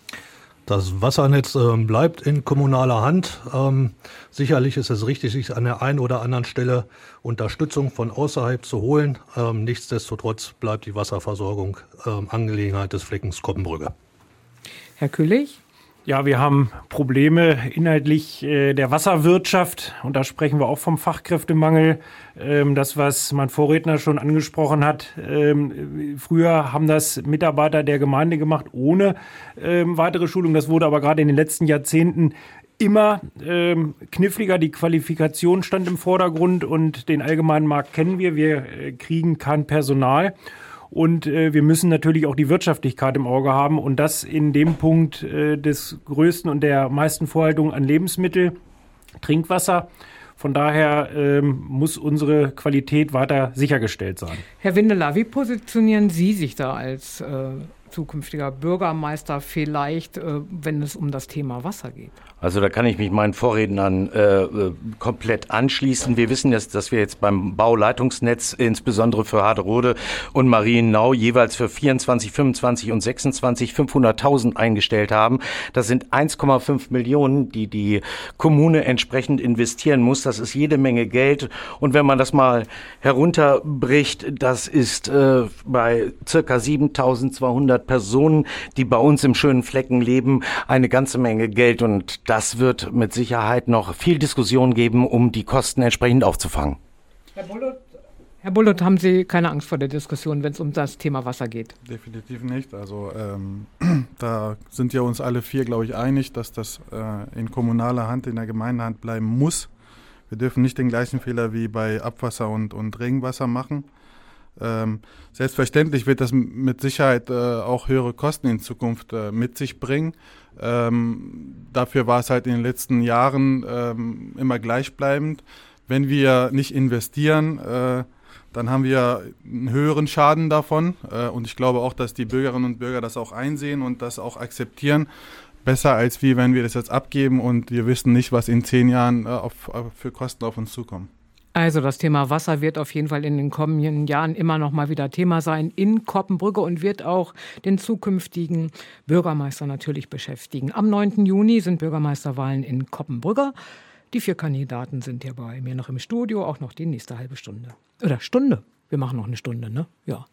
Das Wassernetz äh, bleibt in kommunaler Hand. Ähm, sicherlich ist es richtig, sich an der einen oder anderen Stelle Unterstützung von außerhalb zu holen. Ähm, nichtsdestotrotz bleibt die Wasserversorgung ähm, Angelegenheit des Fleckens Koppenbrügge. Herr Küllich? Ja, wir haben Probleme inhaltlich äh, der Wasserwirtschaft und da sprechen wir auch vom Fachkräftemangel. Ähm, das, was mein Vorredner schon angesprochen hat, ähm, früher haben das Mitarbeiter der Gemeinde gemacht ohne ähm, weitere Schulung. Das wurde aber gerade in den letzten Jahrzehnten immer ähm, kniffliger. Die Qualifikation stand im Vordergrund und den allgemeinen Markt kennen wir. Wir äh, kriegen kein Personal. Und äh, wir müssen natürlich auch die Wirtschaftlichkeit im Auge haben und das in dem Punkt äh, des größten und der meisten Vorhaltung an Lebensmittel, Trinkwasser. Von daher ähm, muss unsere Qualität weiter sichergestellt sein. Herr Windeler, wie positionieren Sie sich da als äh, zukünftiger Bürgermeister vielleicht, äh, wenn es um das Thema Wasser geht? Also da kann ich mich meinen Vorrednern äh, komplett anschließen. Wir wissen jetzt, dass wir jetzt beim Bauleitungsnetz insbesondere für Haderode und Mariennau jeweils für vierundzwanzig, fünfundzwanzig und sechsundzwanzig fünfhunderttausend eingestellt haben. Das sind eins Komma fünf Millionen, die die Kommune entsprechend investieren muss. Das ist jede Menge Geld. Und wenn man das mal herunterbricht, das ist äh, bei circa siebentausendzweihundert Personen, die bei uns im schönen Flecken leben, eine ganze Menge Geld. Und das wird mit Sicherheit noch viel Diskussion geben, um die Kosten entsprechend aufzufangen. Herr Bullot, Herr Bullot, haben Sie keine Angst vor der Diskussion, wenn es um das Thema Wasser geht? Definitiv nicht. Also ähm, da sind ja uns alle vier, glaube ich, einig, dass das äh, in kommunaler Hand, in der Gemeindehand bleiben muss. Wir dürfen nicht den gleichen Fehler wie bei Abwasser und, und Regenwasser machen. Ähm, selbstverständlich wird das mit Sicherheit äh, auch höhere Kosten in Zukunft äh, mit sich bringen. Ähm, dafür war es halt in den letzten Jahren ähm, immer gleichbleibend. Wenn wir nicht investieren, äh, dann haben wir einen höheren Schaden davon. Äh, und ich glaube auch, dass die Bürgerinnen und Bürger das auch einsehen und das auch akzeptieren. Besser als wie wenn wir das jetzt abgeben und wir wissen nicht, was in zehn Jahren äh, auf, für Kosten auf uns zukommen. Also das Thema Wasser wird auf jeden Fall in den kommenden Jahren immer noch mal wieder Thema sein in Koppenbrügge und wird auch den zukünftigen Bürgermeister natürlich beschäftigen. Am neunten Juni sind Bürgermeisterwahlen in Koppenbrügge. Die vier Kandidaten sind hier bei mir noch im Studio, auch noch die nächste halbe Stunde. Oder Stunde. Wir machen noch eine Stunde, ne? Ja.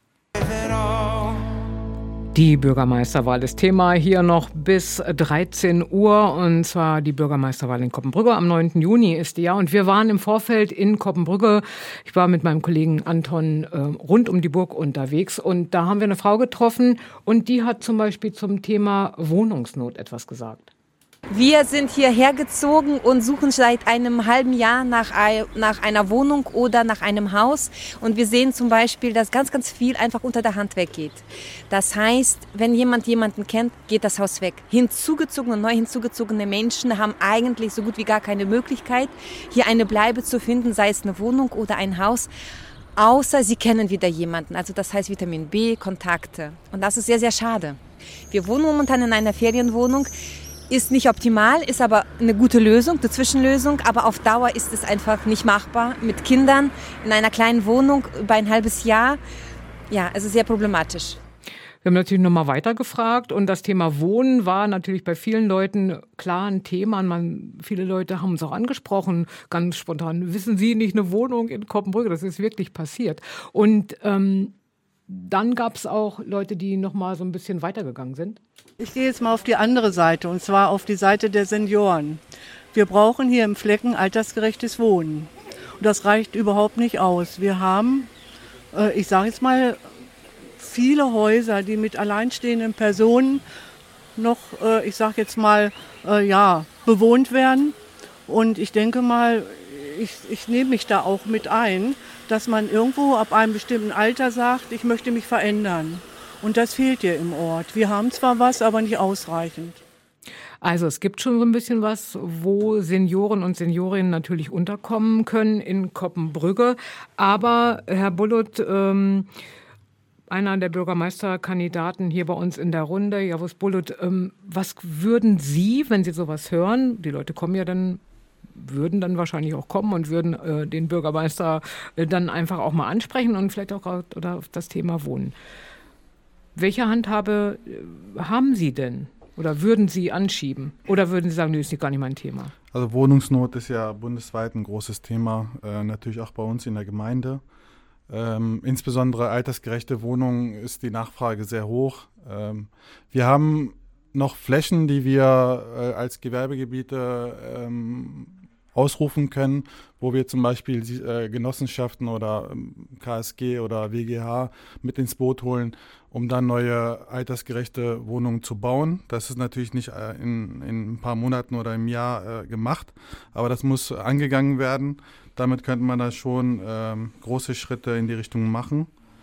Die Bürgermeisterwahl ist Thema hier noch bis dreizehn Uhr und zwar die Bürgermeisterwahl in Koppenbrügge. Am neunten Juni ist die ja und wir waren im Vorfeld in Koppenbrügge. Ich war mit meinem Kollegen Anton äh, rund um die Burg unterwegs und da haben wir eine Frau getroffen und die hat zum Beispiel zum Thema Wohnungsnot etwas gesagt. Wir sind hierher gezogen und suchen seit einem halben Jahr nach, nach einer Wohnung oder nach einem Haus. Und wir sehen zum Beispiel, dass ganz, ganz viel einfach unter der Hand weggeht. Das heißt, wenn jemand jemanden kennt, geht das Haus weg. Hinzugezogene und neu hinzugezogene Menschen haben eigentlich so gut wie gar keine Möglichkeit, hier eine Bleibe zu finden, sei es eine Wohnung oder ein Haus. Außer sie kennen wieder jemanden. Also das heißt Vitamin B, Kontakte. Und das ist sehr, sehr schade. Wir wohnen momentan in einer Ferienwohnung. Ist nicht optimal, ist aber eine gute Lösung, eine Zwischenlösung. Aber auf Dauer ist es einfach nicht machbar. Mit Kindern in einer kleinen Wohnung über ein halbes Jahr. Ja, es ist sehr problematisch. Wir haben natürlich nochmal weitergefragt und das Thema Wohnen war natürlich bei vielen Leuten klar ein Thema. Man, viele Leute haben uns auch angesprochen, ganz spontan, wissen Sie nicht eine Wohnung in Koppenbrügge? Das ist wirklich passiert. Und ähm, dann gab es auch Leute, die nochmal so ein bisschen weitergegangen sind. Ich gehe jetzt mal auf die andere Seite, und zwar auf die Seite der Senioren. Wir brauchen hier im Flecken altersgerechtes Wohnen. Und das reicht überhaupt nicht aus. Wir haben, äh, ich sage jetzt mal, viele Häuser, die mit alleinstehenden Personen noch, äh, ich sage jetzt mal, äh, ja, bewohnt werden. Und ich denke mal, ich, ich nehme mich da auch mit ein, dass man irgendwo ab einem bestimmten Alter sagt, ich möchte mich verändern. Und das fehlt hier im Ort. Wir haben zwar was, aber nicht ausreichend. Also es gibt schon so ein bisschen was, wo Senioren und Seniorinnen natürlich unterkommen können in Koppenbrügge. Aber Herr Bullot, ähm, einer der Bürgermeisterkandidaten hier bei uns in der Runde, Javus Bullot, ähm, was würden Sie, wenn Sie sowas hören, die Leute kommen ja dann, würden dann wahrscheinlich auch kommen und würden äh, den Bürgermeister äh, dann einfach auch mal ansprechen und vielleicht auch oder auf das Thema Wohnen. Welche Handhabe äh, haben Sie denn? Oder würden Sie anschieben? Oder würden Sie sagen, nee, ist gar nicht mein Thema? Also Wohnungsnot ist ja bundesweit ein großes Thema, äh, natürlich auch bei uns in der Gemeinde. Ähm, insbesondere altersgerechte Wohnungen ist die Nachfrage sehr hoch. Ähm, wir haben noch Flächen, die wir äh, als Gewerbegebiete ähm, ausrufen können, wo wir zum Beispiel äh, Genossenschaften oder ähm, K S G oder W G H mit ins Boot holen, um dann neue altersgerechte Wohnungen zu bauen. Das ist natürlich nicht äh, in, in ein paar Monaten oder im Jahr äh, gemacht, aber das muss angegangen werden. Damit könnte man da schon ähm, große Schritte in die Richtung machen.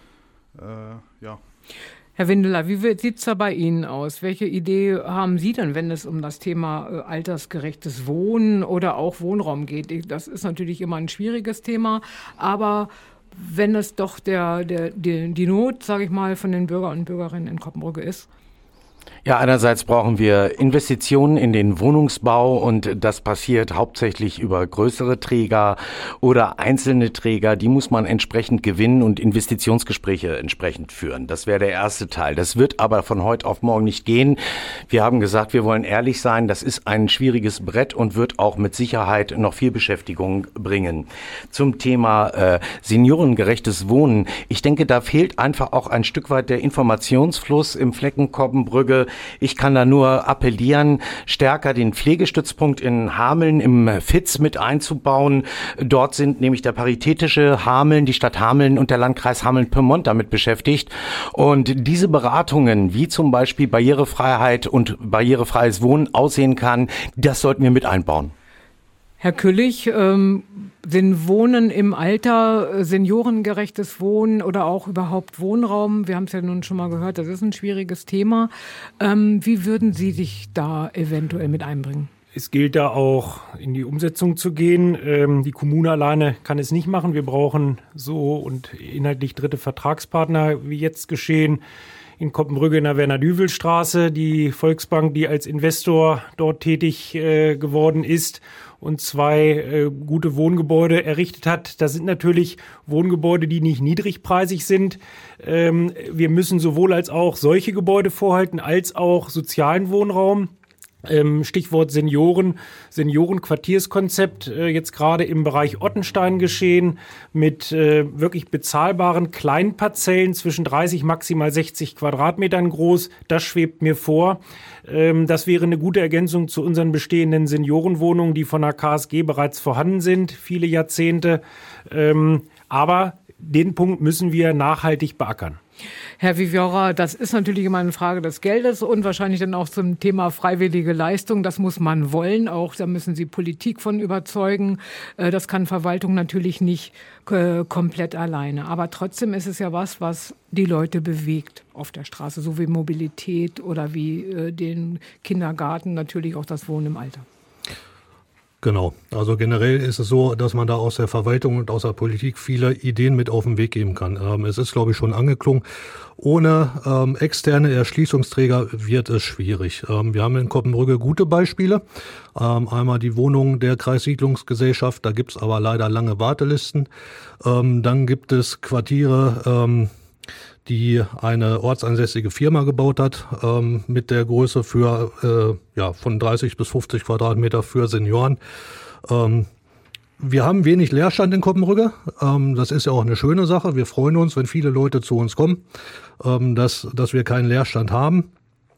Äh, ja. Herr Windeler, wie sieht es da bei Ihnen aus? Welche Idee haben Sie denn, wenn es um das Thema äh, altersgerechtes Wohnen oder auch Wohnraum geht? Das ist natürlich immer ein schwieriges Thema, aber wenn es doch der, der, die, die Not, sage ich mal, von den Bürger und Bürgerinnen in Koppenbrügge ist? Ja, einerseits brauchen wir Investitionen in den Wohnungsbau und das passiert hauptsächlich über größere Träger oder einzelne Träger. Die muss man entsprechend gewinnen und Investitionsgespräche entsprechend führen. Das wäre der erste Teil. Das wird aber von heute auf morgen nicht gehen. Wir haben gesagt, wir wollen ehrlich sein. Das ist ein schwieriges Brett und wird auch mit Sicherheit noch viel Beschäftigung bringen. Zum Thema äh, seniorengerechtes Wohnen. Ich denke, da fehlt einfach auch ein Stück weit der Informationsfluss im Flecken Koppenbrügge. Ich kann da nur appellieren, stärker den Pflegestützpunkt in Hameln im F I Z mit einzubauen. Dort sind nämlich der paritätische Hameln, die Stadt Hameln und der Landkreis Hameln-Pyrmont damit beschäftigt. Und diese Beratungen, wie zum Beispiel Barrierefreiheit und barrierefreies Wohnen aussehen kann, das sollten wir mit einbauen. Herr Küllich, ähm, sind Wohnen im Alter, seniorengerechtes Wohnen oder auch überhaupt Wohnraum, wir haben es ja nun schon mal gehört, das ist ein schwieriges Thema. Ähm, wie würden Sie sich da eventuell mit einbringen? Es gilt da auch in die Umsetzung zu gehen. Ähm, die Kommune alleine kann es nicht machen. Wir brauchen so und inhaltlich dritte Vertragspartner, wie jetzt geschehen. In Koppenbrügge in der Werner-Düvel-Straße, die Volksbank, die als Investor dort tätig äh, geworden ist und zwei äh, gute Wohngebäude errichtet hat. Das sind natürlich Wohngebäude, die nicht niedrigpreisig sind. Ähm, wir müssen sowohl als auch solche Gebäude vorhalten, als auch sozialen Wohnraum. Ähm, Stichwort Senioren, Seniorenquartierskonzept, äh, jetzt gerade im Bereich Ottenstein geschehen, mit äh, wirklich bezahlbaren kleinen Parzellen zwischen dreißig, maximal sechzig Quadratmetern groß. Das schwebt mir vor. Ähm, das wäre eine gute Ergänzung zu unseren bestehenden Seniorenwohnungen, die von der K S G bereits vorhanden sind, viele Jahrzehnte. Ähm, aber den Punkt müssen wir nachhaltig beackern. Herr Viviola, das ist natürlich immer eine Frage des Geldes und wahrscheinlich dann auch zum Thema freiwillige Leistung. Das muss man wollen auch. Da müssen Sie Politik von überzeugen. Das kann Verwaltung natürlich nicht komplett alleine. Aber trotzdem ist es ja was, was die Leute bewegt auf der Straße, so wie Mobilität oder wie den Kindergarten, natürlich auch das Wohnen im Alter. Genau. Also generell ist es so, dass man da aus der Verwaltung und aus der Politik viele Ideen mit auf den Weg geben kann. Ähm, es ist, glaube ich, schon angeklungen. Ohne ähm, externe Erschließungsträger wird es schwierig. Ähm, wir haben in Koppenbrügge gute Beispiele. Ähm, einmal die Wohnung der Kreissiedlungsgesellschaft, da gibt es aber leider lange Wartelisten. Ähm, dann gibt es Quartiere, ähm, die eine ortsansässige Firma gebaut hat, ähm, mit der Größe für äh, ja von dreißig bis fünfzig Quadratmeter für Senioren. Ähm, wir haben wenig Leerstand in Koppenbrügge. Ähm, das ist ja auch eine schöne Sache. Wir freuen uns, wenn viele Leute zu uns kommen, ähm, dass, dass wir keinen Leerstand haben.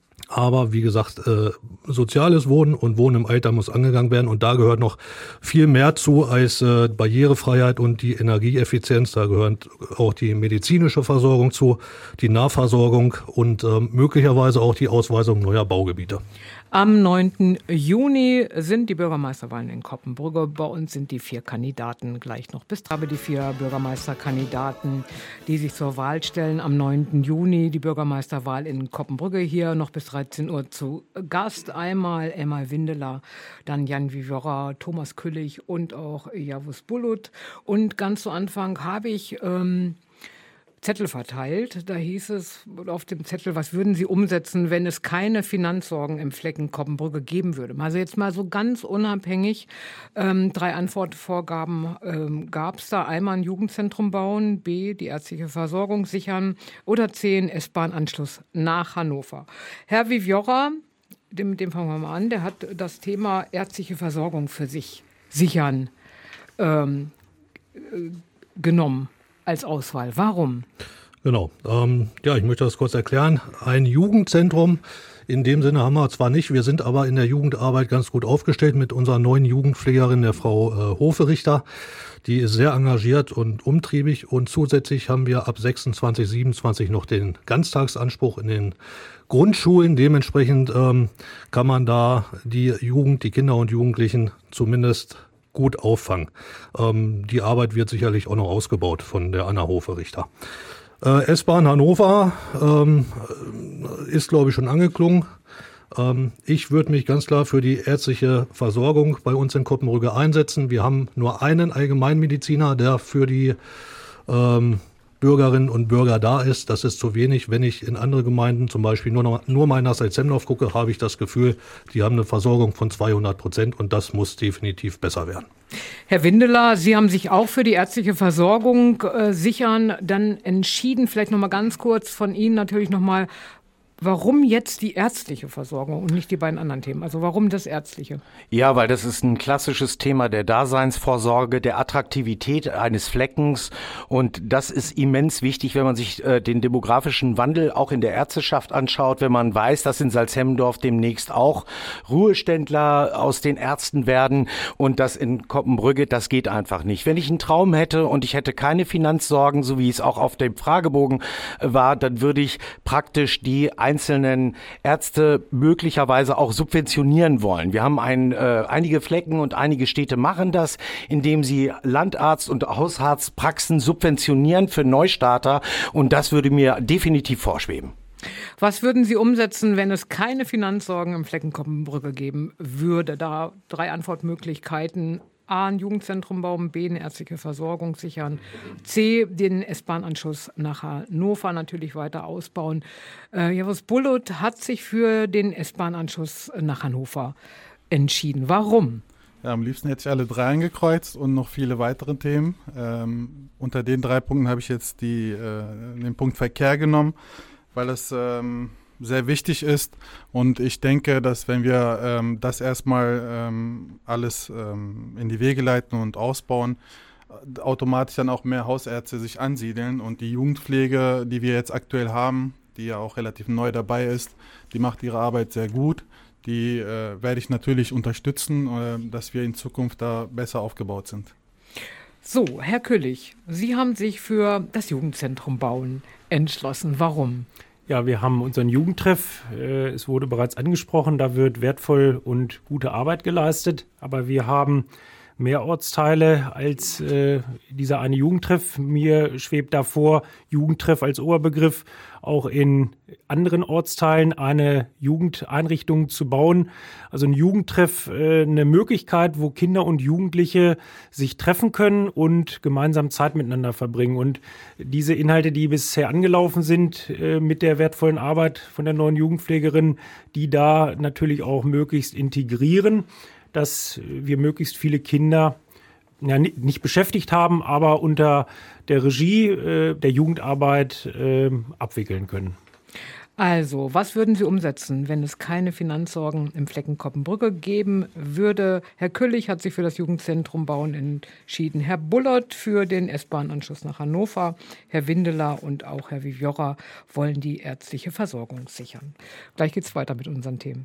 Aber wie gesagt, äh, soziales Wohnen und Wohnen im Alter muss angegangen werden. Und da gehört noch viel mehr zu als äh, Barrierefreiheit und die Energieeffizienz. Da gehört auch die medizinische Versorgung zu, die Nahversorgung und äh, möglicherweise auch die Ausweisung neuer Baugebiete. Am neunten Juni sind die Bürgermeisterwahlen in Koppenbrügge. Bei uns sind die vier Kandidaten gleich noch bis habe die vier Bürgermeisterkandidaten, die sich zur Wahl stellen. Am neunten Juni die Bürgermeisterwahl in Koppenbrügge hier noch bis dreizehn Uhr zu Gast. Einmal Elmar Windeler, dann Jan Viviola, Thomas Küllich und auch Yavuz Bulut. Und ganz zu Anfang habe ich ähm, Zettel verteilt. Da hieß es auf dem Zettel, was würden Sie umsetzen, wenn es keine Finanzsorgen im Flecken Koppenbrügge geben würde? Also jetzt mal so ganz unabhängig. Ähm, drei Antwortvorgaben ähm, gab es da. Einmal ein Jugendzentrum bauen, B, die ärztliche Versorgung sichern oder C, einen S-Bahn-Anschluss nach Hannover. Herr Viviola, dem, dem fangen wir mal an, der hat das Thema ärztliche Versorgung für sich sichern ähm, äh, genommen als Auswahl. Warum? Genau. Ähm, ja, ich möchte das kurz erklären. Ein Jugendzentrum in dem Sinne haben wir zwar nicht, wir sind aber in der Jugendarbeit ganz gut aufgestellt mit unserer neuen Jugendpflegerin, der Frau äh, Hoferichter. Die ist sehr engagiert und umtriebig und zusätzlich haben wir ab sechsundzwanzig, siebenundzwanzig noch den Ganztagsanspruch in den Grundschulen. Dementsprechend ähm, kann man da die Jugend, die Kinder und Jugendlichen zumindest gut auffangen. Ähm, die Arbeit wird sicherlich auch noch ausgebaut von der Anna Hoferichter. Äh, S-Bahn Hannover ähm, ist, glaube ich, schon angeklungen. Ähm, ich würde mich ganz klar für die ärztliche Versorgung bei uns in Koppenbrügge einsetzen. Wir haben nur einen Allgemeinmediziner, der für die ähm, Bürgerinnen und Bürger da ist. Das ist zu wenig. Wenn ich in andere Gemeinden, zum Beispiel nur, noch, nur mal nach Salzhemdorf gucke, habe ich das Gefühl, die haben eine Versorgung von zweihundert Prozent und das muss definitiv besser werden. Herr Windeler, Sie haben sich auch für die ärztliche Versorgung äh, sichern dann entschieden. Vielleicht noch mal ganz kurz von Ihnen natürlich noch mal, warum jetzt die ärztliche Versorgung und nicht die beiden anderen Themen? Also warum das Ärztliche? Ja, weil das ist ein klassisches Thema der Daseinsvorsorge, der Attraktivität eines Fleckens. Und das ist immens wichtig, wenn man sich äh, den demografischen Wandel auch in der Ärzteschaft anschaut, wenn man weiß, dass in Salzhemdorf demnächst auch Ruheständler aus den Ärzten werden und das in Koppenbrügge, das geht einfach nicht. Wenn ich einen Traum hätte und ich hätte keine Finanzsorgen, so wie es auch auf dem Fragebogen war, dann würde ich praktisch die einzelnen Ärzte möglicherweise auch subventionieren wollen. Wir haben ein, äh, einige Flecken und einige Städte machen das, indem sie Landarzt- und Hausarztpraxen subventionieren für Neustarter und das würde mir definitiv vorschweben. Was würden Sie umsetzen, wenn es keine Finanzsorgen im Flecken Koppenbrügge geben würde? Da drei Antwortmöglichkeiten. A, ein Jugendzentrum bauen, B, eine ärztliche Versorgung sichern, C, den S-Bahn-Anschluss nach Hannover natürlich weiter ausbauen. Äh, Javus Bulut hat sich für den S-Bahn-Anschluss nach Hannover entschieden. Warum? Ja, am liebsten hätte ich alle drei angekreuzt und noch viele weitere Themen. Ähm, unter den drei Punkten habe ich jetzt die, äh, den Punkt Verkehr genommen, weil es ähm, sehr wichtig ist und ich denke, dass wenn wir ähm, das erstmal ähm, alles ähm, in die Wege leiten und ausbauen, äh, automatisch dann auch mehr Hausärzte sich ansiedeln und die Jugendpflege, die wir jetzt aktuell haben, die ja auch relativ neu dabei ist, die macht ihre Arbeit sehr gut. Die äh, werde ich natürlich unterstützen, äh, dass wir in Zukunft da besser aufgebaut sind. So, Herr Küllich, Sie haben sich für das Jugendzentrum bauen entschlossen. Warum? Ja, wir haben unseren Jugendtreff. Äh, es wurde bereits angesprochen, da wird wertvoll und gute Arbeit geleistet. Aber wir haben mehr Ortsteile als äh, dieser eine Jugendtreff. Mir schwebt davor, Jugendtreff als Oberbegriff, auch in anderen Ortsteilen eine Jugendeinrichtung zu bauen. Also ein Jugendtreff, äh, eine Möglichkeit, wo Kinder und Jugendliche sich treffen können und gemeinsam Zeit miteinander verbringen. Und diese Inhalte, die bisher angelaufen sind äh, mit der wertvollen Arbeit von der neuen Jugendpflegerin, die da natürlich auch möglichst integrieren, dass wir möglichst viele Kinder ja, nicht beschäftigt haben, aber unter der Regie äh, der Jugendarbeit äh, abwickeln können. Also, was würden Sie umsetzen, wenn es keine Finanzsorgen im Flecken Koppenbrügge geben würde? Herr Küllich hat sich für das Jugendzentrum bauen entschieden. Herr Bullert für den S-Bahn-Anschluss nach Hannover. Herr Windeler und auch Herr Vivjora wollen die ärztliche Versorgung sichern. Gleich geht's weiter mit unseren Themen.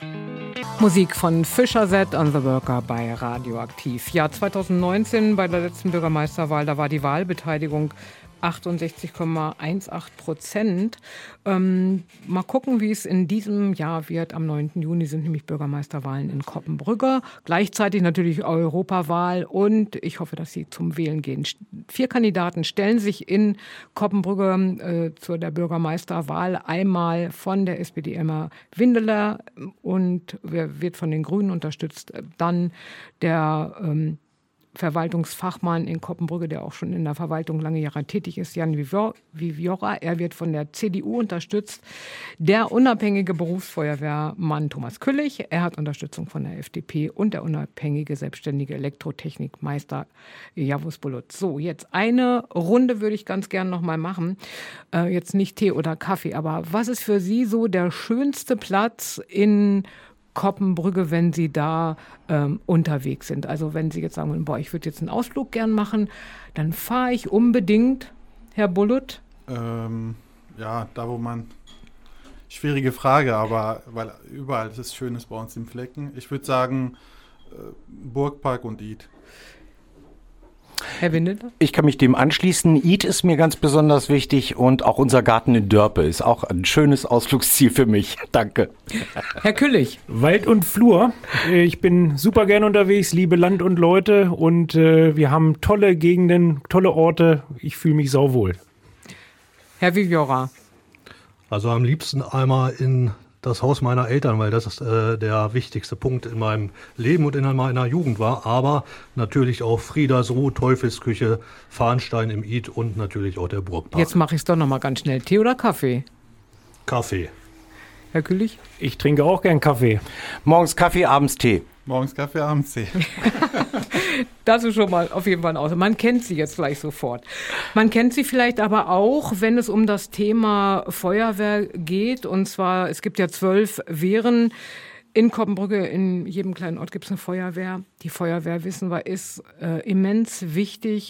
Musik von Fischer Z on the Worker bei Radioaktiv. Ja, zwanzig neunzehn bei der letzten Bürgermeisterwahl, da war die Wahlbeteiligung achtundsechzig Komma achtzehn Prozent. Ähm, mal gucken, wie es in diesem Jahr wird. Am neunten Juni sind nämlich Bürgermeisterwahlen in Koppenbrügge. Gleichzeitig natürlich Europawahl und ich hoffe, dass Sie zum Wählen gehen. Vier Kandidaten stellen sich in Koppenbrügge äh, zu der Bürgermeisterwahl. Einmal von der S P D Elmar Windeler und wird von den Grünen unterstützt. Dann der ähm, Verwaltungsfachmann in Koppenbrügge, der auch schon in der Verwaltung lange Jahre tätig ist, Jan Vivjora. Er wird von der C D U unterstützt. Der unabhängige Berufsfeuerwehrmann Thomas Küllich, er hat Unterstützung von der F D P und der unabhängige selbstständige Elektrotechnikmeister Javus Bulut. So, jetzt eine Runde würde ich ganz gern noch mal machen. Äh, jetzt nicht Tee oder Kaffee, aber was ist für Sie so der schönste Platz in Koppenbrügge, wenn Sie da ähm, unterwegs sind? Also wenn Sie jetzt sagen, boah, ich würde jetzt einen Ausflug gern machen, dann fahre ich unbedingt, Herr Bulut? Ähm, ja, da wo man, schwierige Frage, aber weil überall ist es Schönes bei uns im Flecken. Ich würde sagen äh, Burgpark und Id. Herr Windeler? Ich kann mich dem anschließen. Id ist mir ganz besonders wichtig und auch unser Garten in Dörpe ist auch ein schönes Ausflugsziel für mich. Danke. Herr Küllich? Wald und Flur. Ich bin super gern unterwegs, liebe Land und Leute und äh, wir haben tolle Gegenden, tolle Orte. Ich fühle mich sauwohl. Herr Vivjora? Also am liebsten einmal in das Haus meiner Eltern, weil das äh, der wichtigste Punkt in meinem Leben und in meiner Jugend war. Aber natürlich auch Friedersruh, Teufelsküche, Farnstein im Id und natürlich auch der Burgpark. Jetzt mache ich es doch noch mal ganz schnell. Tee oder Kaffee? Kaffee. Herr Kühlich? Ich trinke auch gern Kaffee. Morgens Kaffee, abends Tee. Morgens Kaffee, abends Tee. Das ist schon mal auf jeden Fall aus. Man kennt sie jetzt gleich sofort. Man kennt sie vielleicht aber auch, wenn es um das Thema Feuerwehr geht. Und zwar, es gibt ja zwölf Wehren. In Koppenbrügge, in jedem kleinen Ort gibt es eine Feuerwehr. Die Feuerwehr, wissen wir, ist äh, immens wichtig.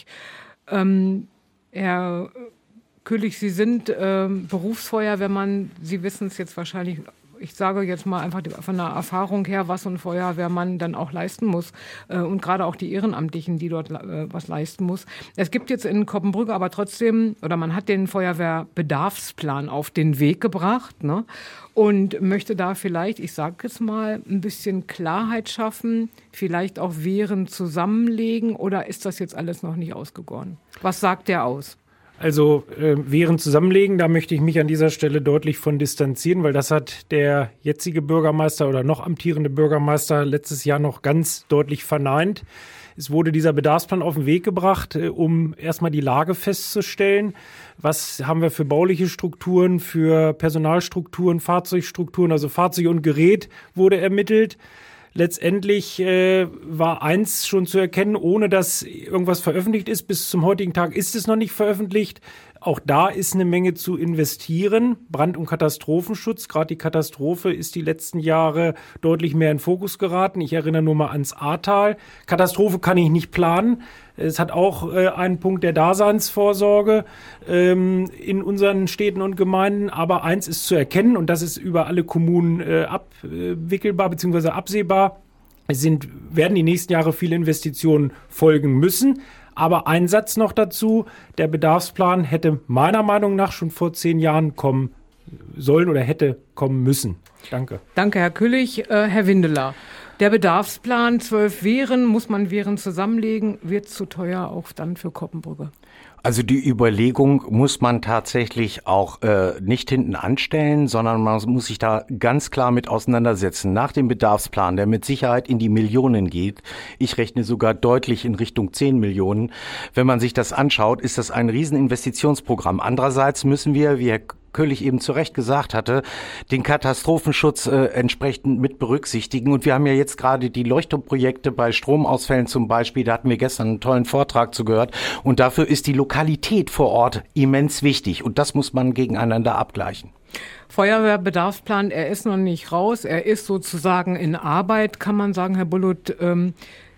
Ähm, Herr Kühlich, Sie sind äh, Berufsfeuerwehrmann. Sie wissen es jetzt wahrscheinlich. Ich sage jetzt mal einfach von der Erfahrung her, was so ein Feuerwehrmann dann auch leisten muss. Äh, und gerade auch die Ehrenamtlichen, die dort äh, was leisten muss. Es gibt jetzt in Koppenbrügge aber trotzdem, oder man hat den Feuerwehrbedarfsplan auf den Weg gebracht, ne? Und möchte da vielleicht, ich sage jetzt mal, ein bisschen Klarheit schaffen, vielleicht auch Wehren zusammenlegen, oder ist das jetzt alles noch nicht ausgegoren? Was sagt der aus? Also äh, Wehren zusammenlegen, da möchte ich mich an dieser Stelle deutlich von distanzieren, weil das hat der jetzige Bürgermeister oder noch amtierende Bürgermeister letztes Jahr noch ganz deutlich verneint. Es wurde dieser Bedarfsplan auf den Weg gebracht, äh, um erstmal die Lage festzustellen. Was haben wir für bauliche Strukturen, für Personalstrukturen, Fahrzeugstrukturen, also Fahrzeug und Gerät wurde ermittelt. Letztendlich äh, war eins schon zu erkennen, ohne dass irgendwas veröffentlicht ist. Bis zum heutigen Tag ist es noch nicht veröffentlicht. Auch da ist eine Menge zu investieren. Brand- und Katastrophenschutz, gerade die Katastrophe ist die letzten Jahre deutlich mehr in Fokus geraten. Ich erinnere nur mal ans Ahrtal. Katastrophe kann ich nicht planen. Es hat auch äh, einen Punkt der Daseinsvorsorge ähm, in unseren Städten und Gemeinden. Aber eins ist zu erkennen, und das ist über alle Kommunen äh, abwickelbar bzw. absehbar. Es sind, werden die nächsten Jahre viele Investitionen folgen müssen. Aber ein Satz noch dazu, der Bedarfsplan hätte meiner Meinung nach schon vor zehn Jahren kommen sollen oder hätte kommen müssen. Danke. Danke, Herr Kühlich. Äh, Herr Windeler, der Bedarfsplan, zwölf Wehren, muss man Wehren zusammenlegen, wird zu teuer auch dann für Koppenbrügge? Also die Überlegung muss man tatsächlich auch äh, nicht hinten anstellen, sondern man muss sich da ganz klar mit auseinandersetzen. Nach dem Bedarfsplan, der mit Sicherheit in die Millionen geht, ich rechne sogar deutlich in Richtung zehn Millionen. Wenn man sich das anschaut, ist das ein Rieseninvestitionsprogramm. Andererseits müssen wir, wie Herr Kühlich eben zu Recht gesagt hatte, den Katastrophenschutz äh, entsprechend mit berücksichtigen. Und wir haben ja jetzt gerade die Leuchtturmprojekte bei Stromausfällen zum Beispiel, da hatten wir gestern einen tollen Vortrag zu gehört. Und dafür ist die Lokalität vor Ort immens wichtig. Und das muss man gegeneinander abgleichen. Feuerwehrbedarfsplan, er ist noch nicht raus, er ist sozusagen in Arbeit, kann man sagen, Herr Bullut. Ähm,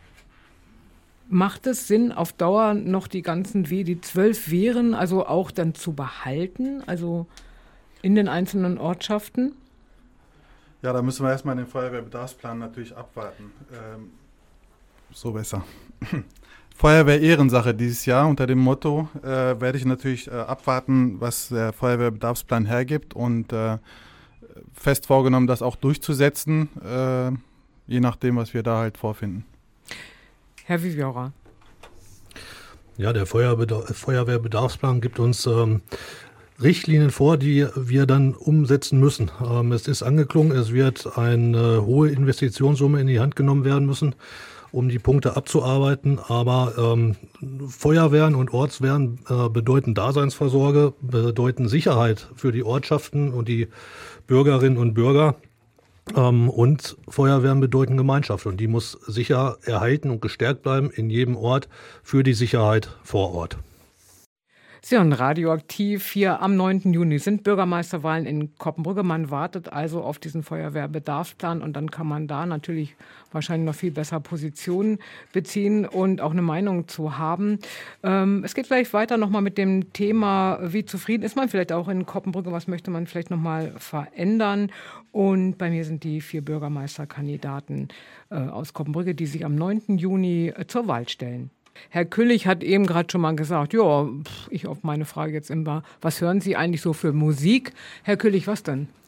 Macht es Sinn, auf Dauer noch die ganzen We- die zwölf Wehren, also auch dann zu behalten, also in den einzelnen Ortschaften? Ja, da müssen wir erstmal den Feuerwehrbedarfsplan natürlich abwarten. Ähm, so besser. Feuerwehr Ehrensache dieses Jahr unter dem Motto äh, werde ich natürlich äh, abwarten, was der Feuerwehrbedarfsplan hergibt und äh, fest vorgenommen, das auch durchzusetzen, äh, je nachdem, was wir da halt vorfinden. Herr Viviora. Ja, der Feuerbedar- Feuerwehrbedarfsplan gibt uns ähm, Richtlinien vor, die wir dann umsetzen müssen. Ähm, es ist angeklungen, es wird eine hohe Investitionssumme in die Hand genommen werden müssen, um die Punkte abzuarbeiten. Aber ähm, Feuerwehren und Ortswehren äh, bedeuten Daseinsvorsorge, bedeuten Sicherheit für die Ortschaften und die Bürgerinnen und Bürger. Ähm, und Feuerwehren bedeuten Gemeinschaft, und die muss sicher erhalten und gestärkt bleiben in jedem Ort für die Sicherheit vor Ort. Sie hören Radioaktiv hier am neunten Juni sind Bürgermeisterwahlen in Koppenbrügge. Man wartet also auf diesen Feuerwehrbedarfsplan, und dann kann man da natürlich wahrscheinlich noch viel besser Positionen beziehen und auch eine Meinung zu haben. Ähm, es geht gleich weiter nochmal mit dem Thema, wie zufrieden ist man vielleicht auch in Koppenbrügge, was möchte man vielleicht nochmal verändern. Und bei mir sind die vier Bürgermeisterkandidaten äh, aus Koppenbrügge, die sich am neunten Juni äh, zur Wahl stellen. Herr Kühlich hat eben gerade schon mal gesagt, ja, ich auf meine Frage jetzt immer, was hören Sie eigentlich so für Musik? Herr Kühlich, was denn?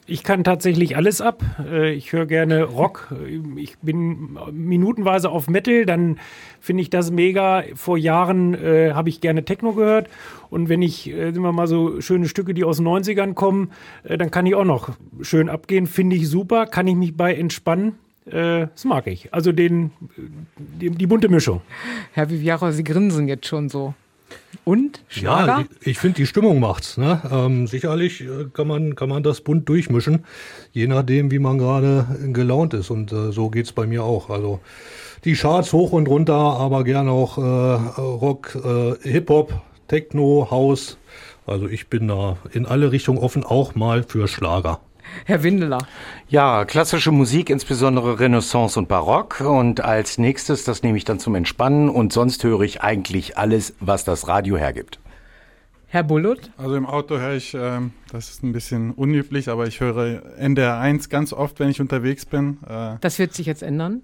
Ich kann tatsächlich alles ab. Ich höre gerne Rock. Ich bin minutenweise auf Metal, dann finde ich das mega. Vor Jahren äh, habe ich gerne Techno gehört. Und wenn ich, äh, sind wir mal so schöne Stücke, die aus den neunzigern kommen, äh, dann kann ich auch noch schön abgehen. Finde ich super. Kann ich mich bei entspannen. Äh, das mag ich. Also den, die, die bunte Mischung. Herr Viviaro, Sie grinsen jetzt schon so. Und? Schlager? Ja, ich, ich finde, die Stimmung macht's. Ne? Ähm, sicherlich äh, kann man, kann man das bunt durchmischen, je nachdem, wie man gerade gelaunt ist. Und äh, so geht's bei mir auch. Also die Charts hoch und runter, aber gerne auch äh, Rock, äh, Hip-Hop, Techno, House. Also ich bin da in alle Richtungen offen, auch mal für Schlager. Herr Windeler. Ja, klassische Musik, insbesondere Renaissance und Barock. Und als nächstes, das nehme ich dann zum Entspannen. Und sonst höre ich eigentlich alles, was das Radio hergibt. Herr Bullut? Also im Auto höre ich, ähm, das ist ein bisschen unüblich, aber ich höre N D R eins ganz oft, wenn ich unterwegs bin. Äh, das wird sich jetzt ändern?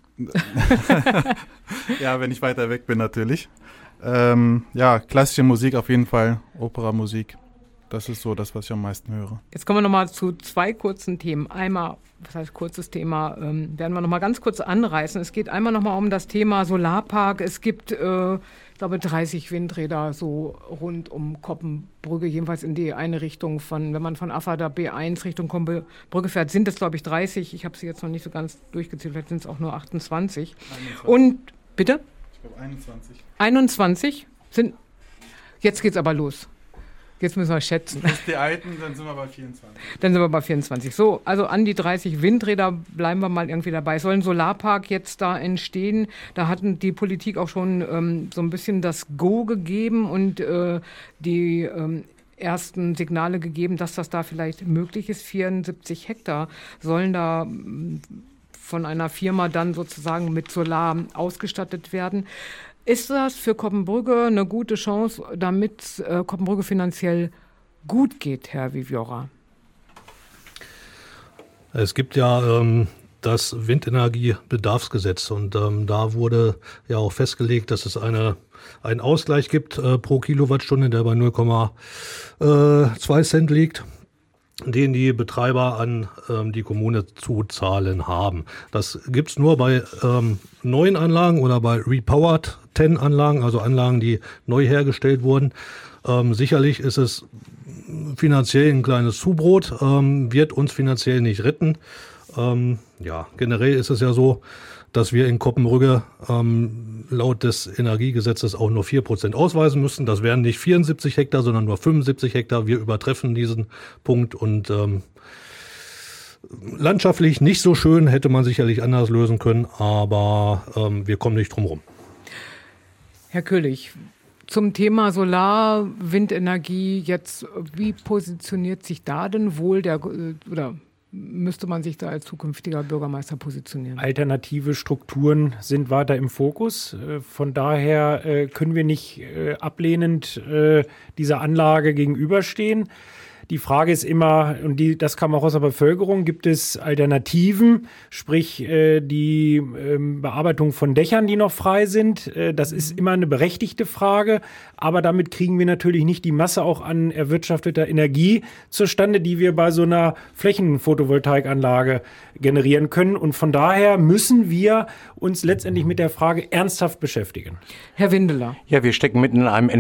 Ja, wenn ich weiter weg bin natürlich. Ähm, ja, klassische Musik auf jeden Fall, Operamusik. Das ist so das, was ich am meisten höre. Jetzt kommen wir nochmal zu zwei kurzen Themen. Einmal, was heißt kurzes Thema, ähm, werden wir nochmal ganz kurz anreißen. Es geht einmal nochmal um das Thema Solarpark. Es gibt, äh, ich glaube, dreißig Windräder so rund um Koppenbrügge, jedenfalls in die eine Richtung von, wenn man von Affada B eins Richtung Koppenbrügge fährt, sind es, glaube ich, dreißig. Ich habe sie jetzt noch nicht so ganz durchgezählt, vielleicht sind es auch nur achtundzwanzig. einundzwanzig. Und, bitte? Ich glaube einundzwanzig. einundzwanzig sind, jetzt geht's aber los. Jetzt müssen wir schätzen. Das ist die alten, dann sind wir bei vierundzwanzig. Dann sind wir bei vierundzwanzig. So, also an die dreißig Windräder bleiben wir mal irgendwie dabei. Es soll ein Solarpark jetzt da entstehen. Da hatten die Politik auch schon ähm, so ein bisschen das Go gegeben und äh, die ähm, ersten Signale gegeben, dass das da vielleicht möglich ist. vierundsiebzig Hektar sollen da ähm, von einer Firma dann sozusagen mit Solar ausgestattet werden. Ist das für Koppenbrügge eine gute Chance, damit äh, Koppenbrügge finanziell gut geht, Herr Viviora? Es gibt ja ähm, das Windenergiebedarfsgesetz und ähm, da wurde ja auch festgelegt, dass es eine, einen Ausgleich gibt äh, pro Kilowattstunde, der bei null Komma zwei Cent liegt, den die Betreiber an ähm, die Kommune zu zahlen haben. Das gibt's nur bei ähm, neuen Anlagen oder bei Repowered zehn Anlagen, also Anlagen, die neu hergestellt wurden. Ähm, sicherlich ist es finanziell ein kleines Zubrot, ähm, wird uns finanziell nicht retten. Ähm, ja, generell ist es ja so, dass wir in Koppenbrügge ähm, laut des Energiegesetzes auch nur vier Prozent ausweisen müssen. Das wären nicht vierundsiebzig Hektar, sondern nur fünfundsiebzig Hektar. Wir übertreffen diesen Punkt und ähm, landschaftlich nicht so schön, hätte man sicherlich anders lösen können, aber ähm, wir kommen nicht drum rum. Herr Köhlig, zum Thema Solar, Windenergie jetzt, wie positioniert sich da denn wohl der, oder müsste man sich da als zukünftiger Bürgermeister positionieren? Alternative Strukturen sind weiter im Fokus. Von daher können wir nicht ablehnend dieser Anlage gegenüberstehen. Die Frage ist immer, und die, das kam auch aus der Bevölkerung, gibt es Alternativen, sprich äh, die äh, Bearbeitung von Dächern, die noch frei sind. Äh, das ist immer eine berechtigte Frage, aber damit kriegen wir natürlich nicht die Masse auch an erwirtschafteter Energie zustande, die wir bei so einer Flächenphotovoltaikanlage generieren können. Und von daher müssen wir uns letztendlich mit der Frage ernsthaft beschäftigen. Herr Windeler. Ja, wir stecken mitten in einem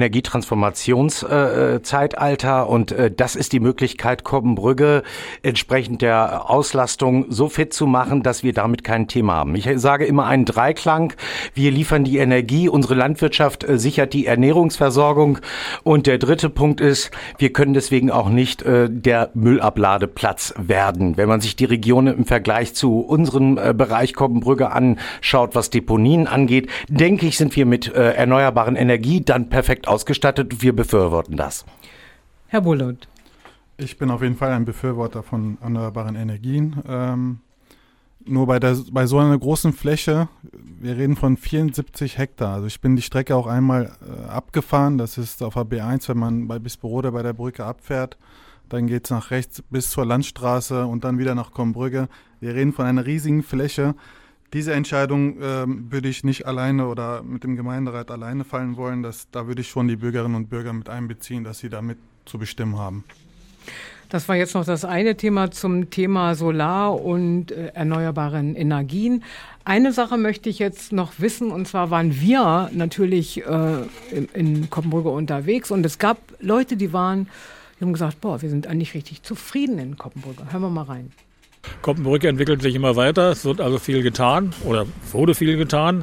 Energietransformationszeitalter äh, und äh, das ist die Möglichkeit, Koppenbrügge entsprechend der Auslastung so fit zu machen, dass wir damit kein Thema haben. Ich sage immer einen Dreiklang. Wir liefern die Energie, unsere Landwirtschaft äh, sichert die Ernährungsversorgung und der dritte Punkt ist, wir können deswegen auch nicht äh, der Müllabladeplatz werden. Wenn man sich die Region im Vergleich zu unserem äh, Bereich Koppenbrügge anschaut, was Deponien angeht, denke ich, sind wir mit äh, erneuerbaren Energie dann perfekt ausgestattet. Wir befürworten das. Herr Bullut. Ich bin auf jeden Fall ein Befürworter von erneuerbaren Energien. Ähm, nur bei, der, bei so einer großen Fläche, wir reden von vierundsiebzig Hektar. Also ich bin die Strecke auch einmal äh, abgefahren. Das ist auf der B eins, wenn man bei Bisperode bei der Brücke abfährt. Dann geht es nach rechts bis zur Landstraße und dann wieder nach Koppenbrügge. Wir reden von einer riesigen Fläche. Diese Entscheidung ähm, würde ich nicht alleine oder mit dem Gemeinderat alleine fallen wollen. Das, da würde ich schon die Bürgerinnen und Bürger mit einbeziehen, dass sie damit zu bestimmen haben. Das war jetzt noch das eine Thema zum Thema Solar und äh, erneuerbaren Energien. Eine Sache möchte ich jetzt noch wissen, und zwar waren wir natürlich äh, in, in Koppenbrügge unterwegs und es gab Leute, die waren, die haben gesagt, boah, wir sind eigentlich richtig zufrieden in Koppenbrügge. Hören wir mal rein. Koppenbrügge entwickelt sich immer weiter, es wird also viel getan oder wurde viel getan.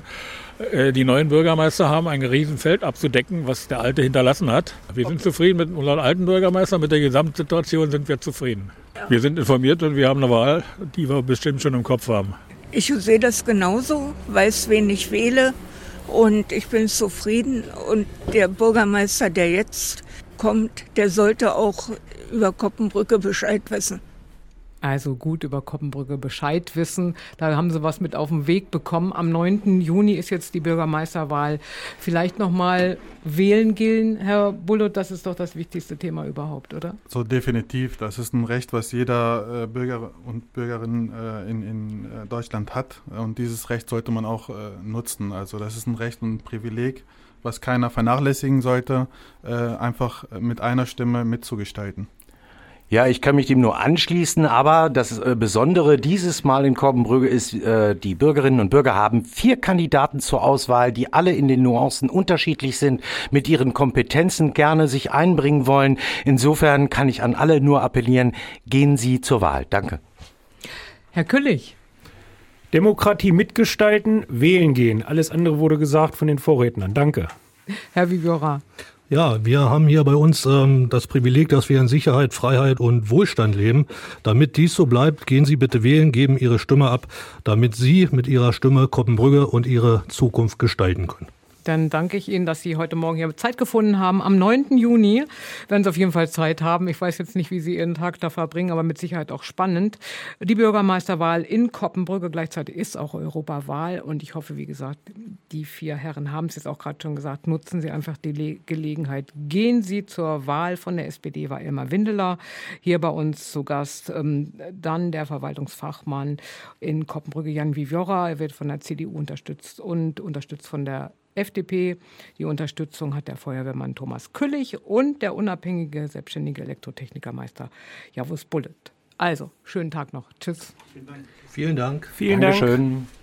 Die neuen Bürgermeister haben ein Riesenfeld abzudecken, was der alte hinterlassen hat. Wir sind zufrieden mit unserem alten Bürgermeister, mit der Gesamtsituation sind wir zufrieden. Wir sind informiert und wir haben eine Wahl, die wir bestimmt schon im Kopf haben. Ich sehe das genauso, weiß, wen ich wähle und ich bin zufrieden. Und der Bürgermeister, der jetzt kommt, der sollte auch über Koppenbrügge Bescheid wissen. Also gut über Koppenbrügge Bescheid wissen. Da haben sie was mit auf den Weg bekommen. Am neunten Juni ist jetzt die Bürgermeisterwahl. Vielleicht noch mal wählen gehen, Herr Bulloth, das ist doch das wichtigste Thema überhaupt, oder? So definitiv. Das ist ein Recht, was jeder äh, Bürger und Bürgerin äh, in, in äh, Deutschland hat. Und dieses Recht sollte man auch äh, nutzen. Also das ist ein Recht und ein Privileg, was keiner vernachlässigen sollte, äh, einfach mit einer Stimme mitzugestalten. Ja, ich kann mich dem nur anschließen, aber das äh, Besondere dieses Mal in Koppenbrügge ist, äh, die Bürgerinnen und Bürger haben vier Kandidaten zur Auswahl, die alle in den Nuancen unterschiedlich sind, mit ihren Kompetenzen gerne sich einbringen wollen. Insofern kann ich an alle nur appellieren, gehen Sie zur Wahl. Danke. Herr Küllich. Demokratie mitgestalten, wählen gehen. Alles andere wurde gesagt von den Vorrednern. Danke. Herr Viviola. Ja, wir haben hier bei uns ähm, das Privileg, dass wir in Sicherheit, Freiheit und Wohlstand leben. Damit dies so bleibt, gehen Sie bitte wählen, geben Ihre Stimme ab, damit Sie mit Ihrer Stimme Koppenbrügge und Ihre Zukunft gestalten können. Dann danke ich Ihnen, dass Sie heute Morgen hier Zeit gefunden haben. Am neunten Juni werden Sie auf jeden Fall Zeit haben. Ich weiß jetzt nicht, wie Sie Ihren Tag da verbringen, aber mit Sicherheit auch spannend. Die Bürgermeisterwahl in Koppenbrügge, gleichzeitig ist auch Europawahl. Und ich hoffe, wie gesagt, die vier Herren haben es jetzt auch gerade schon gesagt, nutzen Sie einfach die Le- Gelegenheit. Gehen Sie zur Wahl. Von der S P D war Elmar Windeler hier bei uns zu Gast. Ähm, dann der Verwaltungsfachmann in Koppenbrügge, Jan Viviola. Er wird von der C D U unterstützt und unterstützt von der F D P. Die Unterstützung hat der Feuerwehrmann Thomas Küllich und der unabhängige selbstständige Elektrotechnikermeister Javus Bulloth. Also, schönen Tag noch. Tschüss. Vielen Dank. Vielen Dankeschön. Dank.